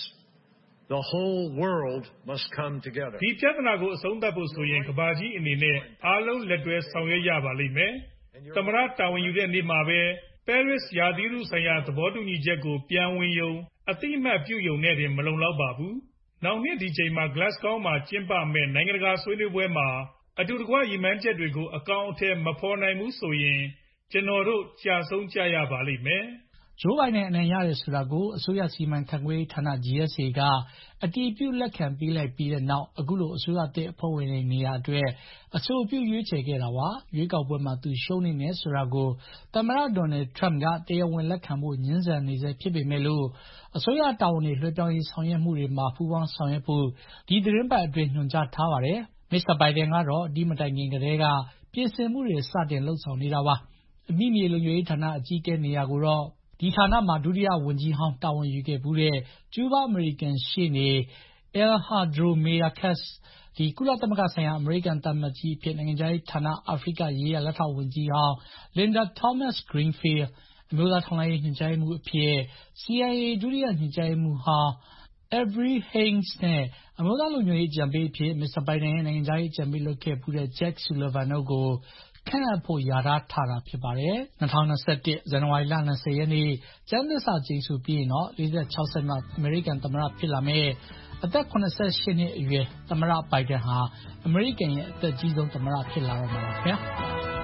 the whole world must come together. ဒီပြဿနာကိုအဆုံးသတ်ဖို့ဆိုရင်ကဘာကြီးအနေနဲ့အားလုံးလက်တွဲဆောင်ရွက်ရပါလိမ့်မယ်။သမ္မတတာဝန်ယူတဲ့နေ့မှာပဲ Paris ရာသီဥတုဆိုင်ရာသဘောတူညီချက်ကိုပြန်ဝင်ယုံအတိအမှတ်ပြုယုံနဲ့တင်မလုံလောက်ပါဘူး။နောက်နှစ်ဒီချိန်မှာ Glasgow မှာကျင်းပမဲ့နိုင်ငံတကာဆွေးနွေးပွဲမှာအတူတကွရည်မှန်းချက်တွေကိုအကောင်အထည်မဖော်နိုင်ဘူးဆိုရင်ကျွန်တော်တို့ကြာဆုံးကြရပါလိမ့်မယ်။ဂျိုးဘိုင်ဒန်အနိုင်ရတယ်ဆိုတာကိုအစိုးရစီမံခန့်ခွဲရေးဌာန G S A ကအတည်ပြုလက်ခံပေးလိုက်ပြီးတဲ့နောက်အခုလိုအစိုးရသစ်အဖွဲ့ဝင်တွေနေရာအတွက်အဆိုပြုရွေးချယ်ခဲ့တာပါရွေးကောက်ပွဲမှာသူရှုံးနေတယ်ဆိုတာကိုသမ္မတဒေါ်နယ်ထရမ့်ကတရားဝင်လက်ခံဖို့ညှင်းဆန်နေဆဲဖြစ်ပေမဲ့လို့အစိုးရတာဝန်တွေလွှဲပြောင်းရေးဆောင်ရွက်မှုတွေမှာပူးပေါင်းဆောင်ရွက်ဖို့ဒီသတင်းပတ်အတွင်းညွှန်ကြားထားပါတယ်မစ္စတာဘိုင်ဒန်ကတော့ဒီမတိုင်ခင်ကတည်းကပြင်ဆင်မှုတွေစတင်လှုပ်ဆောင်နေတာပါအမိမြေလုံခြုံရေးဌာနအကြီးအကဲနေရာကိုတော့ဒီဌာနမှာဒုတိယဝန်ကြီးဟောင်းတာဝန်ယူခဲ့မှုတဲ့ကျူးဘားအမေရိကန်ရှေ့နေ Alejandro Mayorkas ဒီကုလသမဂ္ဂဆိုင်ရာအမေရိကန်သံအမတ်ကြီးအဖြစ်နိုင်ငံခြားရေးဌာနအာဖရိကရေးရာလက်ထောက်ဝန်ကြီးဟောင်း Linda Thomas-Greenfield အမျိုးသားထောက်လှမ်းရေးညွှန်ကြားရေးမှူးအဖြစ် C I A ဒုတိယညွှန်ကြားရေးမှူးဟောင်း Avery Haines နဲ့အမျိုးသားလုံခြုံရေးအကြံပေးအဖြစ်မစ္စတာဘိုင်ဒန်ရဲ့နိုင်ငံခြားရေးအကြံပေးလုပ်ခဲ့မှုတဲ့ Jack Sullivan တို့ကိုခန့်အပ်ဖို့လျာထားထားတာဖြစ်ပါတယ်။၂၀၂၁ ဇန်နဝါရီလ၂၀ရက်နေ့ကျမ်းသစ္စာကျိန်ဆိုပြီးရင်တော့၄၆ဆက်မြောက်အမေရိကန်သမ္မတဖြစ်လာမယ့်အသက်၇၈နှစ်အရွယ်သမ္မတဘိုင်ဒန်ဟာအမေရိကန်ရဲ့အသက်ကြီးဆုံးသမ္မတဖြစ်လာတော့မှာပါခင်ဗျာ။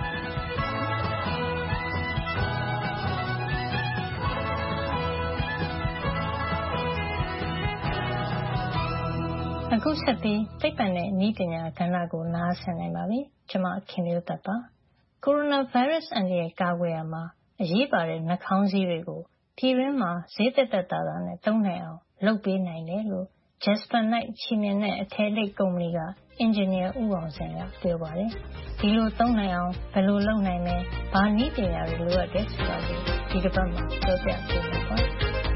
အခုဆက်ပြီးသိပ္ပံနဲ့နည်းပညာကဏ္ဍကိုနားဆင်နိုင်ပါပြီ။ကျွန်မခင်မျိုးသက်ပါ။ကိုရိုနာဗိုင်းရပ်စ်အန္တရာယ်ကာကွယ်ရာမှာအရေးပါတဲ့နှာခေါင်းစည်းတွေကိုပြည်တွင်းမှာဈေးသက်သက်သာသာနဲ့သုံးနိုင်အောင်လုပ်ပေးနိုင်တယ်လို့ Jasper Knight ချီးမြှင့်တဲ့အထည်လိပ်ကုမ္ပဏီကအင်ဂျင်နီယာဦးအောင်စင်ကပြောပါတယ်။ဒီလိုသုံးနိုင်အောင်ဘယ်လိုလုပ်နိုင်လဲ။ဘာနည်းပညာတွေလိုအပ်တယ်ဆိုတာကိုဒီတစ်ပတ်မှာပြောပြပေးမှာပါ။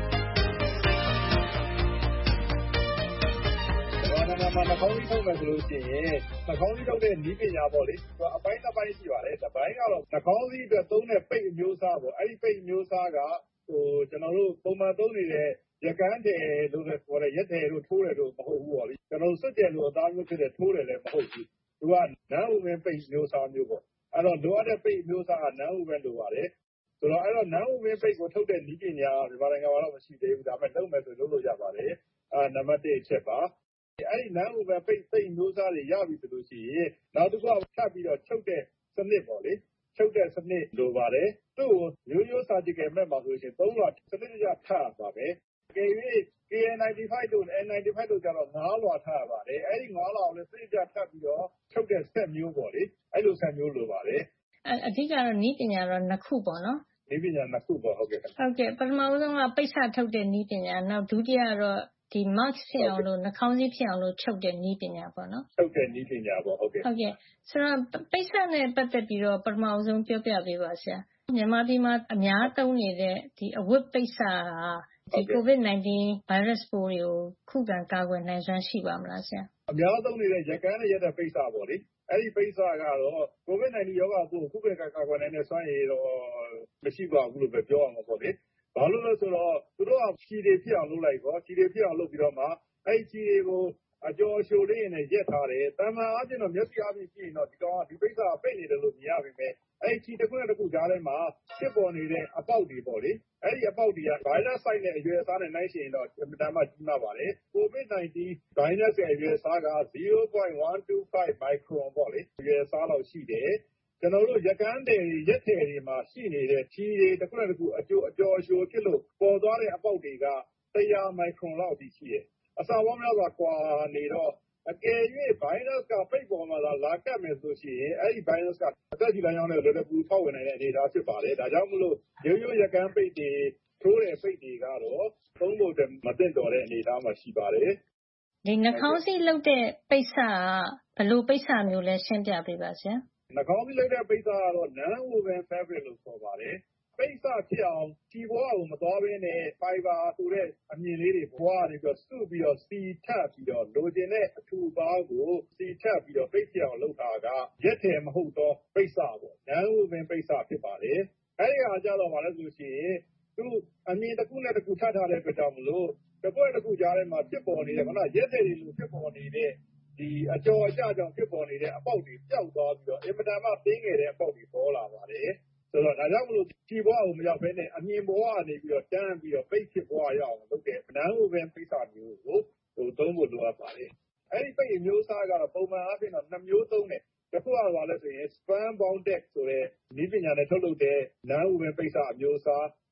မှာနှာခေါင်းစည်းထုတ်မယ်ဆိုလို့ရှိရင်နှာခေါင်းစည်းထုတ်တဲ့နည်းပညာပေါ့လေအပိုင်းတစ်ပိုင်းရှိပါတယ်တစ်ပိုင်းကတော့နှာခေါင်းစည်းအတွက်သုံးတဲ့ပိတ်အမျိုးအစားပေါ့အဲ့ဒီပိတ်အမျိုးအစားကဟိုကျွန်တော်တို့ပုံမှန်သုံးနေတဲ့ရကန်းတယ်လို့လည်းခေါ်တဲ့ရက်တယ်လို့ထိုးတယ်လို့မဟုတ်ဘူးပေါ့လေကျွန်တော်စွတ်တယ်လို့အသားမျိုးဖြစ်တဲ့ထိုးတယ်လည်းမဟုတ်ဘူးသူကနန်းဥပင်ပိတ်မျိုးစားမျိုးပေါ့အဲ့တော့လိုအပ်တဲ့ပိတ်မျိုးစားကနန်းဥပင်လိုပါတယ်ဆိုတော့အဲ့တော့နန်းဥပင်ပိတ်ကိုထုတ်တဲ့နည်းပညာမြန်မာနိုင်ငံမှာတော့မရှိသေးဘူးဒါပေမဲ့လုပ်မယ်ဆိုလုပ်လို့ရပါတယ်အာနံပါတ်တစ်အချက်ပါအဲ့ဒီနန်းဥပပိတ်ပိတ်မျိုးစားတွေရပြီဆိုလို့ရှိရင်နောက်တစ်ခုကထပ်ပြီးတော့ချုပ်တဲ့စနစ်ပေါ့လေချုပ်တဲ့စနစ်လိုပါတယ်သူ့ကိုရိုးရိုး surgical mask မှာဆိုလို့ရှိရင်သုံးလွှာစနစ်တကျထပ်ပါပဲအကယ်၍ K N ninety-five တို့ N ninety-five တို့ကျတော့ငါးလွှာထပ်ပါတယ်အဲ့ဒီငါးလွှာကိုလည်းစနစ်တကျထပ်ပြီးတော့ချုပ်တဲ့ဆက်မျိုးပေါ့လေအဲ့လိုဆက်မျိုးလိုပါတယ်အဓိကတော့နည်းပညာတော့နှစ်ခုပေါ့နော်နည်းပညာနှစ်ခုပေါ့ဟုတ်ကဲ့ဟုတ်ကဲ့ပထမဆုံးကပိတ်စထုတ်တဲ့နည်းပညာနောက်ဒုတိယကတော့ဒီ mask ဖြစ်အောင်လို့နှာခေါင်းစည်းဖြစ်အောင်လို့ချုပ်တဲ့နည်းပညာပေါ့နော်ချုပ်တဲ့နည်းပညာပေါ့ဟုတ်ကဲ့ဟုတ်ကဲ့ဆိုတော့ပိတ်စနဲ့ပတ်သက်ပြီးတော့ပထမဆုံးပြောပြပေးပါဆရာမြန်မာပြည်မှာအများသုံးနေတဲ့ဒီအဝတ်ပိတ်စဟာဒီ COVID nineteen ဗိုင်းရပ်စ်ပိုးတွေကိုခုခံကာကွယ်နိုင်စွမ်းရှိပါမလားဆရာအများသုံးနေတဲ့ရကန်းနဲ့ရက်တဲ့ပိတ်စပေါ့လေအဲ့ဒီပိတ်စကတော့ COVID nineteen ရောဂါပိုးကိုခုခံကာကွယ်နိုင်တဲ့စွမ်းရည်တော့မရှိပါဘူးလို့ပဲပြောရမှာပေါ့လေဘာလို့လဲဆိုတော့သူတို့ကခြေတွေဖြစ်အောင်လုပ်လိုက်ပေါ့ခြေတွေဖြစ်အောင်လုပ်ပြီးတော့မှအဲ့ဒီခြေတွေကိုအကျော်အချိုလေးနဲ့ရက်ထားတယ်တမန်အားဖြင့်တော့မျက်စိအားဖြင့်ကြည့်ရင်တော့ဒီကောင်ကဒီပိတ်စာပိတ်နေတယ်လို့မြင်ရပါမယ်အဲ့ဒီခြေတစ်ခုနဲ့တစ်ခုကြားထဲမှာဖြစ်ပေါ်နေတဲ့အပေါက်တွေပေါ့လေအဲ့ဒီအပေါက်တွေက virus site နဲ့အရွယ်အစားနဲ့နှိုင်းယှဉ်ရင်တော့အမှန်တမ်းကြီးမားပါတယ် COVID nineteen virus ရဲ့အရွယ်အစားက zero point one two five micron ပေါ့လေအရွယ်အစားလောက်ရှိတယ်ကျွန်တော်တို့ရကန်းတယ်ရက်တယ်တွေမှာရှိနေတဲ့ခြေတွေတစ်ခုနဲ့တစ်ခုအကျိုးအကျော်အချိုဖြစ်လို့ပေါ်သွားတဲ့အပေါက်တွေကone hundredမိုက်ခရွန်လောက်အထိရှိတယ်အစာပေါင်းများစွာကွာနေတော့အကယ်၍ virus ကပိတ်ပေါ်မှာလာလာကတ်မယ်ဆိုရှင်အဲ့ဒီ virus ကအသက်ကြီးလမ်းကြောင်းနဲ့လွယ်လွယ်ကူကူထောက်ဝင်နိုင်တဲ့အနေအထားဖြစ်ပါတယ်ဒါကြောင့်မလို့ရိုးရိုးရကန်းပိတ်တွေထိုးတဲ့ပိတ်တွေကတော့သုံးဖို့တည်းမသင့်တော်တဲ့အနေအထားမှာရှိပါတယ်ဒီနှာခေါင်းစည်းလုပ်တဲ့ပိတ်စကဘယ်လိုပိတ်စမျိုးလဲရှင်းပြပေးပါဆရာနှာခေါင်းစည်းလုပ်တဲ့ပိတ်စကတော့ non woven fabric လို့ခေါ်ပါတယ်ပိတ်စဖြစ်အောင်ခြေဘွားကိုမသွားဘဲနဲ့ fiber ဆိုတဲ့အမြင်လေးတွေဘွားကနေပြီးတော့စုပြီးတော့စီထပ်ပြီးတော့လိုချင်တဲ့အထူပါးကိုစီထပ်ပြီးတော့ပိတ်ဖြစ်အောင်လုပ်တာကရက်ထည်မဟုတ်တော့ပိတ်စပေါ့ non woven ပိတ်စဖြစ်ပါတယ်အဲ့ဒီအားကြတော့ဘာလဲဆိုလို့ရှိရင်သူအမြင်တစ်ခုနဲ့တစ်ခုထပ်ထားတဲ့အတွက်ကြောင့်မလို့တစ်ခုနဲ့တစ်ခုကြားထဲမှာဖြစ်ပေါ်နေတဲ့ခုနရက်ထည်တွေလိုဖြစ်ပေါ်နေတဲ့ဒီအကျော်အကျကြောင့်ဖြစ်ပေါ်နေတဲ့အပေါက်တွေပျောက်သွားပြီးတော့အင်မတန်မှတင်းငယ်တဲ့အပေါက်တွေပေါ်လာပါတယ်ဆိုတော့ဒါကြောင့်မလို့ခြေဘွားကိုမရောက်ဘဲနဲ့အမြင်ဘွားကနေပြီးတော့တန်းပြီးတော့ပိတ်ဖြစ်ဘွားရအောင်လုပ်တဲ့နန်းဥပင်ပိတ်စာမျိုးကိုဟိုသုံးဖို့လိုအပ်ပါတယ်အဲ့ဒီပိတ်အမျိုးအစားကတော့ပုံမှန်အားဖြင့်တော့နှစ်မျိုးသုံးတယ်တစ်ခုကဘာလဲဆိုရင် span bonded ဆိုတဲ့နည်းပညာနဲ့ထုတ်လုပ်တဲ့နန်းဥပင်ပိတ်စာအမျိုးအစား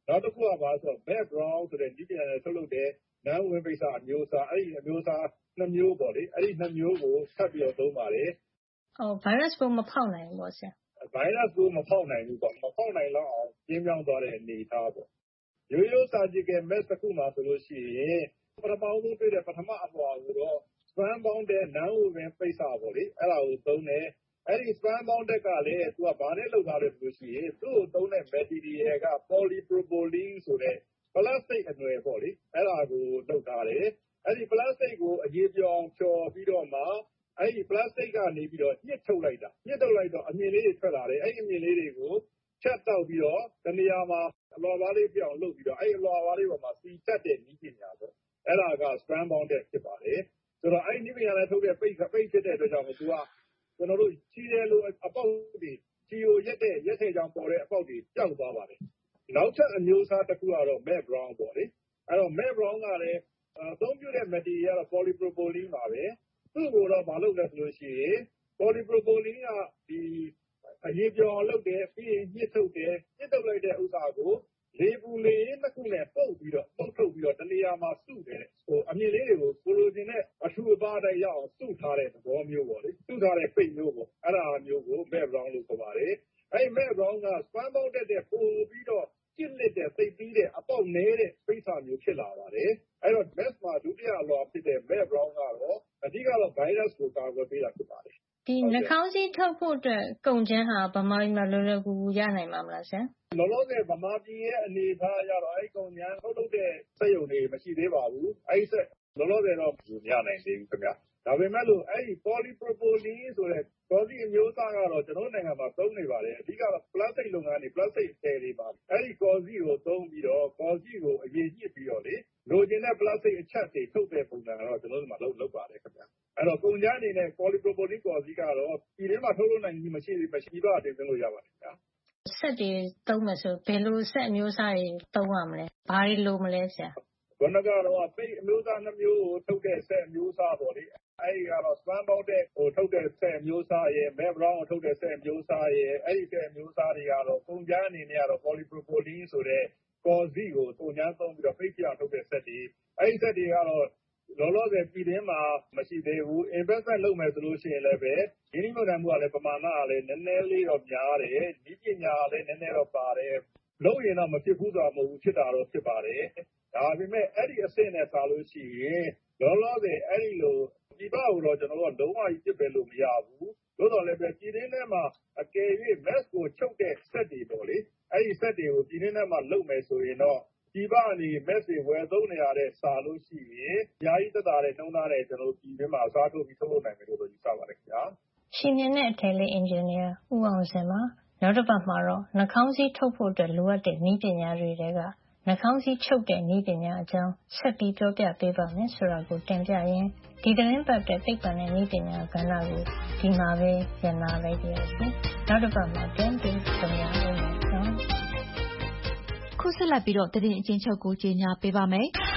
နောက်တစ်ခုကဘာဆိုတော့ Mac Brown ဆိုတဲ့ဒီပညာနဲ့ထုတ်လုပ်တဲ့နန်းဝင်ပိတ်စာအမျိုးအစားအဲ့ဒီအမျိုးအစားနှစ်မျိုးပေါ့လေအဲ့ဒီနှစ်မျိုးကိုထပ်ပြီးတော့သုံးပါတယ်။အော် virus ကိုမဖောက်နိုင်ဘူးပေါ့ဆရာ။ virus ကိုမဖောက်နိုင်ဘူးပေါ့မဖောက်နိုင်တော့အောင်ကျင်းပြောင်းသွားတဲ့အနေအထားပေါ့။ရိုးရိုး surgical mask တစ်ခုမှဆိုလို့ရှိရင်ပထမဆုံးတွေ့တဲ့ပထမအပွားကိုတော့ sperm bound တဲ့နန်းဝင်ပိတ်စာပေါ့လေအဲ့ဒါကိုသုံးတယ်။အဲ့ဒီ sperm bound ကလည်းသူကဘာနဲ့လုပ်ထားလဲဆိုလို့ရှိရင်သူ့ကိုသုံးတဲ့ material က polypropylene ဆိုတဲ့ plastic အနွယ်ပေါ့လေအဲ့ဒါကိုလုပ်ထားတယ်အဲ့ဒီ plastic ကိုအရေးပြောင်းဖြော်ပြီးတော့မှအဲ့ဒီ plastic ကနေပြီးတော့ညှစ်ထုတ်လိုက်တာညှစ်ထုတ်လိုက်တော့အမြင်လေးတွေထွက်လာတယ်အဲ့ဒီအမြင်လေးတွေကိုဖြတ်တောက်ပြီးတော့တနေရာမှာအလွှာပါးလေးပြောင်းလုပ်ပြီးတော့အဲ့ဒီအလွှာပါးလေးပေါ်မှာစီတက်တဲ့နည်းပညာပေါ့အဲ့ဒါက sperm bound ဖြစ်ပါတယ်ဆိုတော့အဲ့ဒီနည်းပညာနဲ့ထုတ်တဲ့ပိတ်ပိတ်ဖြစ်တဲ့အတွက်ကြောင့်မို့သူကကျွန်တော်တို့ချီရဲလိုအပေါက်တွေချီကိုရက်တဲ့ရက်ထဲကြောင်ပေါ်တဲ့အပေါက်တွေပျောက်သွားပါတယ်နောက်ထပ်အမျိုးအစားတစ်ခုကတော့ Mac Brown ပေါ့လေအဲ့တော့ Mac Brown ကလည်းအသုံးပြုတဲ့ material ကတော့ polypropylene ပါပဲသူ့ကိုတော့မလုပ်လဲဆိုလို့ရှိရင် polypropylene ကဒီအရေးပြောင်းလုပ်တယ်ပြီးရင်ညှစ်ထုတ်တယ်ညှစ်ထုတ်လိုက်တဲ့ဥစ္စာကိုလေပူလေနှစ်ခုနဲ့ပုတ်ပြီးတော့ပုတ်ထုတ်ပြီးတော့တနေရာမှာစုတယ်ဟိုအမြင်လေးတွေကိုကိုလိုချင်တဲ့အထူအပါးတိုင်းရအောင်စုထားတဲ့သဘောမျိုးပေါ့လေစုထားတဲ့ပိတ်မျိုးပေါ့အဲ့ဒါမျိုးကို Mac Brown လို့ခေါ်ပါတယ်အဲ့ဒီ Mac Brown က sperm bound တဲ့ပို့ပြီးတော့ကျစ်လက်တဲ့သိပ်ပြီးတဲ့အပေါက်နေတဲ့ပိတ်စာမျိုးဖြစ်လာပါတယ်အဲ့တော့ mask မှာဒုတိယအလွှာဖြစ်တဲ့ Mac Brown ကတော့အဓိကတော့ virus ကိုကာကွယ်ပေးတာဖြစ်ပါတယ်ဒီနှာခေါင်းစည်းထုတ်ဖို့အတွက်ကုန်ကျန်းဟာဗမာပြည်မှာလွယ်လွယ်ကူကူရနိုင်မှာမလားဆရာလောလောဆယ်ဗမာပြည်ရဲ့အနေအထားအရတော့အဲ့ကုန်ကျန်းထုတ်လုပ်တဲ့စက်ရုံတွေမရှိသေးပါဘူးအဲ့ဒီလောလောဆယ်တော့မရနိုင်သေးဘူးခင်ဗျဒါပေမဲ့လို့အဲ့ဒီ polypropylene ဆိုတဲ့ကော်စီအမျိုးအစားကတော့ကျွန်တော်နိုင်ငံမှာသုံးနေပါတယ်အဓိကတော့ plastic လုပ်ငန်းတွေ plastic ဆယ်တွေမှာအဲ့ဒီကော်စီကိုသုံးပြီးတော့ကော်စီကိုအရေးညှစ်ပြီးတော့လေလိုချင်တဲ့ plastic အချက်တွေထုတ်တဲ့ပုံစံကတော့ကျွန်တော်တို့မှာလုပ်လုပ်ပါတယ်ခင်ဗျအဲ့တော့ကုန်ကျန်းအနေနဲ့ polypropylene ကော်စီကတော့ဒီထဲမှာထုတ်လုပ်နိုင်ခြင်းမရှိသေးမရှိတော့တင်သွင်းလို့ရပါတယ်ခင်ဗျဆက်တွေသုံးမယ်ဆိုဘယ်လိုဆက်အမျိုးအစားတွေသုံးရမလဲဘာတွေလိုမလဲဆရာဘယ်နှကတော့ပိတ်အမျိုးအစားနှမျိုးကိုထုတ်တဲ့ဆက်အမျိုးအစားပေါ့လေအဲ့ဒီကတော့ sperm bound တဲ့ဟိုထုတ်တဲ့ဆက်အမျိုးအစားရဲ့ Mac Brown ကိုထုတ်တဲ့ဆက်အမျိုးအစားရဲ့အဲ့ဒီဆက်အမျိုးအစားတွေကတော့ကုန်ကျန်းအနေနဲ့ကတော့ polypropylene ဆိုတဲ့ကော်စီကိုကုန်ကျန်းသုံးပြီးတော့ပိတ်ပြထုတ်တဲ့ဆက်တွေအဲ့ဒီဆက်တွေကတော့လောလောဆယ်ပြည်တွင်းမှာမရှိသေးဘူး investment လုပ်မယ်ဆိုလို့ရှိရင်လည်းပဲဒီနည်းမျိုးတမ်းမှုကလည်းပမာဏကလည်းနည်းနည်းလေးတော့များတယ်ဒီပညာကလည်းနည်းနည်းတော့ပါတယ်လုပ်ရင်တော့မဖြစ်ဘူးဆိုတာမဟုတ်ဘူးဖြစ်တာတော့ဖြစ်ပါတယ်ဒါပေမဲ့အဲ့ဒီအဆင့်နဲ့ပါလို့ရှိရင်လောလောဆယ်အဲ့ဒီလိုဒီဘက်ကိုတော့ကျွန်တော်တို့လုံးဝကြီးပြစ်ပယ်လို့မရဘူးသို့တော်လည်းပဲပြည်တွင်းထဲမှာအကယ်၍ mask ကိုချုပ်တဲ့ဆက်တွေပေါ့လေအဲ့ဒီဆက်တွေကိုပြည်တွင်းထဲမှာလုပ်မယ်ဆိုရင်တော့ဒီဘက်ကနေ mask တွေဝယ်သုံးနေရတဲ့စာလို့ရှိရင်အများကြီးသက်သာတဲ့နှုံးသားနဲ့ကျွန်တော်တို့ပြည်တွင်းမှာအစားထိုးပြီးထုတ်လုပ်နိုင်မယ်လို့ယူဆပါတယ်ခင်ဗျာရှင်မြင်တဲ့အထည်လေးအင်ဂျင်နီယာဦးအောင်စင်ပါနောက်တစ်ပတ်မှာတော့နှာခေါင်းစည်းထုတ်ဖို့အတွက်လိုအပ်တဲ့နည်းပညာတွေကနှာခေါင်းစည်းချုပ်တဲ့နည်းပညာအကြောင်းဆက်ပြီးပြောပြပေးပါမယ်ဆိုတာကိုတင်ပြရင်းဒီသတင်းပတ်တဲ့သိပ္ပံနဲ့နည်းပညာကဏ္ဍကိုဒီမှာပဲရနာလိုက်ပါရစေ။နောက်တစ်ပတ်မှာပြန်ပြီးဆုံရအောင်နော်။ခုဆက်လက်ပြီးတော့သတင်းအချင်းချုပ်ကိုကြီးညာပေးပါမယ်။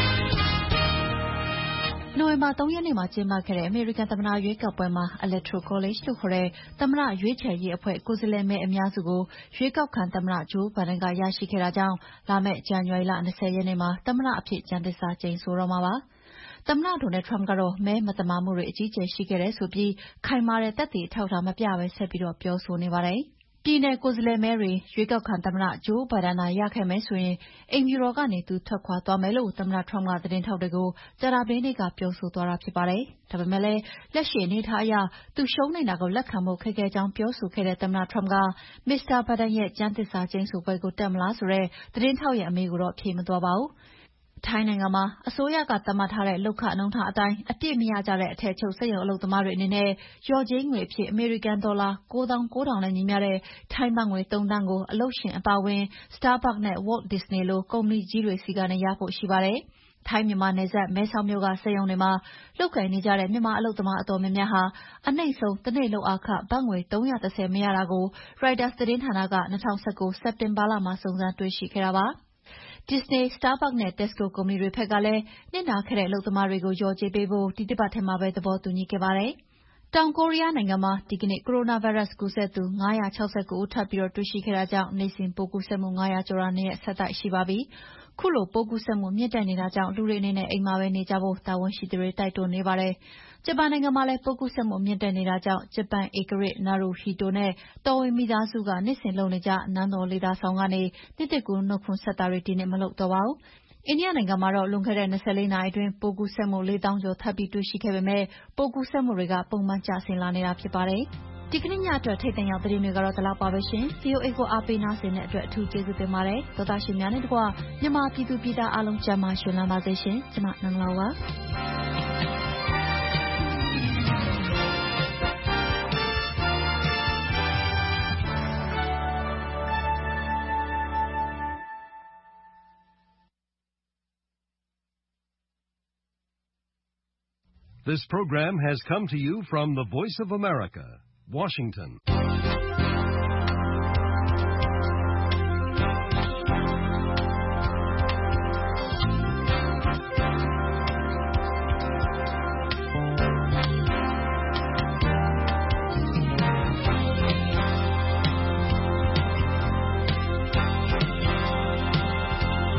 နိုဝင်ဘာသုံးရက်နေ့မှာကျင်းပခဲ့တဲ့အမေရိကန်သမ္မတရွေးကောက်ပွဲမှာ Electoral College လို့ခေါ်တဲ့သမ္မတရွေးချယ်ရေးအဖွဲ့ကိုယ်စားလှယ်မဲအများစုကိုရွေးကောက်ခံသမ္မတဂျိုးဘိုင်ဒန်ကရရှိခဲ့တာကြောင့်လာမယ့်ဇန်နဝါရီလ၂၀ရက်နေ့မှာသမ္မတအဖြစ်ကျမ်းသစ္စာကျိန်ဆိုတော့မှာပါ။သမ္မတဒေါ်နယ်ထရမ့်ကတော့မဲမသမာမှုတွေအကြီးအကျယ်ရှိခဲ့တယ်ဆိုပြီးခိုင်မာတဲ့သက်သေအထောက်အထားမပြဘဲဆက်ပြီးတော့ပြောဆိုနေပါတယ်။ပြည်နယ်ကိုယ်စားလှယ်မဲတွေရွေးကောက်ခံသမ္မတဂျိုးဘိုင်ဒန်သာရခဲ့မယ်ဆိုရင်အိမ်ဖြူတော်ကနေသူထွက်ခွာသွားမယ်လို့သမ္မတထရမ့်ကသတင်းထောက်တွေကိုကြာသပတေးနေ့ကပြောဆိုသွားတာဖြစ်ပါတယ်။ဒါပေမဲ့လည်းလက်ရှိအနေအထားအရသူရှုံးနေတာကိုလက်ခံဖို့ခက်ခဲကြောင်းပြောဆိုခဲ့တဲ့သမ္မတထရမ့်ကမစ္စတာဘိုင်ဒန်ရဲ့ကျမ်းသစ္စာကျိန်ဆိုပွဲကိုတက်မလားဆိုတဲ့သတင်းထောက်ရဲ့အမေးကိုတော့ဖြေမသွားပါဘူး။ထိုင်းနိုင်ငံမှာအစိုးရကသတ်မှတ်ထားတဲ့လုပ်ခနှုန်းထားအတိုင်းအပြည့်မရကြတဲ့အထည်ချုပ်စက်ရုံအလုပ်သမားတွေအနေနဲ့လျော်ကြေးငွေအဖြစ်အမေရိကန်ဒေါ်လာကိုးသောင်းကိုးထောင်နဲ့ညီမျှတဲ့ထိုင်းဘတ်ငွေသုံးသန်းကိုအလုပ်ရှင်အပါအဝင် Starbucks နဲ့ Walt Disney လိုကုမ္ပဏီကြီးတွေဆီကနေရဖို့ရှိပါတယ်။ထိုင်းမြန်မာနယ်စပ်မဲဆောက်မြို့ကစက်ရုံတွေမှာလုပ်ကိုင်နေကြတဲ့မြန်မာအလုပ်သမားအတော်များများဟာအနိမ့်ဆုံးတစ်နေ့လုပ်အားခဘတ်ငွေသုံးရာ၁၀မရတာကို Reuters သတင်းဌာနက၂၀၁၉စက်တင်ဘာလမှာစုံစမ်းတွေ့ရှိခဲ့တာပါ။ Disney, Starbucks နဲ့ Tesco ကုမ္ပဏီတွေဘက်ကလည်းနစ်နာခဲ့တဲ့အလုပ်သမားတွေကိုလျော်ကြေးပေးဖို့ဒီတပတ်ထဲမှာပဲသဘောတူညီခဲ့ပါတယ်။တောင်ကိုရီးယားနိုင်ငံမှာဒီကနေ့ကိုရိုနာဗိုင်းရပ်စ်ကူးစက်သူ၅၆၉ဦးထပ်ပြီးတွေ့ရှိခဲ့တာကြောင့်နေ့စဉ်ပိုးကူးစက်မှု၅၀၀ကျော်တာနှစ်ရက်ဆက်တိုက်ရှိပါပြီ။ခုလိုပိုးကူးစက်မှုမြင့်တက်နေတာကြောင့်လူတွေအနေနဲ့အိမ်မှာပဲနေကြဖို့တာဝန်ရှိသူတွေတိုက်တွန်းနေပါတယ်။ဂျပန်နိုင်ငံမှာလည်းပိုးကူးစက်မှုမြင့်တက်နေတာကြောင့်ဂျပန်ဧကရာဇ်နာရူဟီတိုနဲ့တော်ဝင်မိသားစုကနေ့စဉ်လုပ်နေကြနန်းတော်လေသာဆောင်ကနေနှစ်သစ်ကူးနှုတ်ခွန်းဆက်တာတွေဒီနေ့မလုပ်တော့ပါဘူး။အိန္ဒိယနိုင်ငံမှာတော့လွန်ခဲ့တဲ့၂၄နာရီအတွင်းပိုးကူးစက်မှုလေးသောင်းကျော်ထပ်ပြီးတွေ့ရှိခဲ့ပေမဲ့ပိုးကူးစက်မှုတွေကပုံမှန်ကျဆင်းလာနေတာဖြစ်ပါတယ်။ဒီကနေ့ညအတွက်ထိပ်တန့်ရောက်သတင်းတွေကတော့ဒီလောက်ပါပဲရှင်။ဗီအိုအေကိုအားပေးနားဆင်တဲ့အတွက်အထူးကျေးဇူးတင်ပါတယ်။သောသားရှင်များနဲ့တကွမြန်မာပြည်သူပြည်သားအားလုံးကျန်းမာရှင်လန်းပါစေရှင်။ကျွန်မနန္ဒလာပါ This program has come to you from the Voice of America, Washington.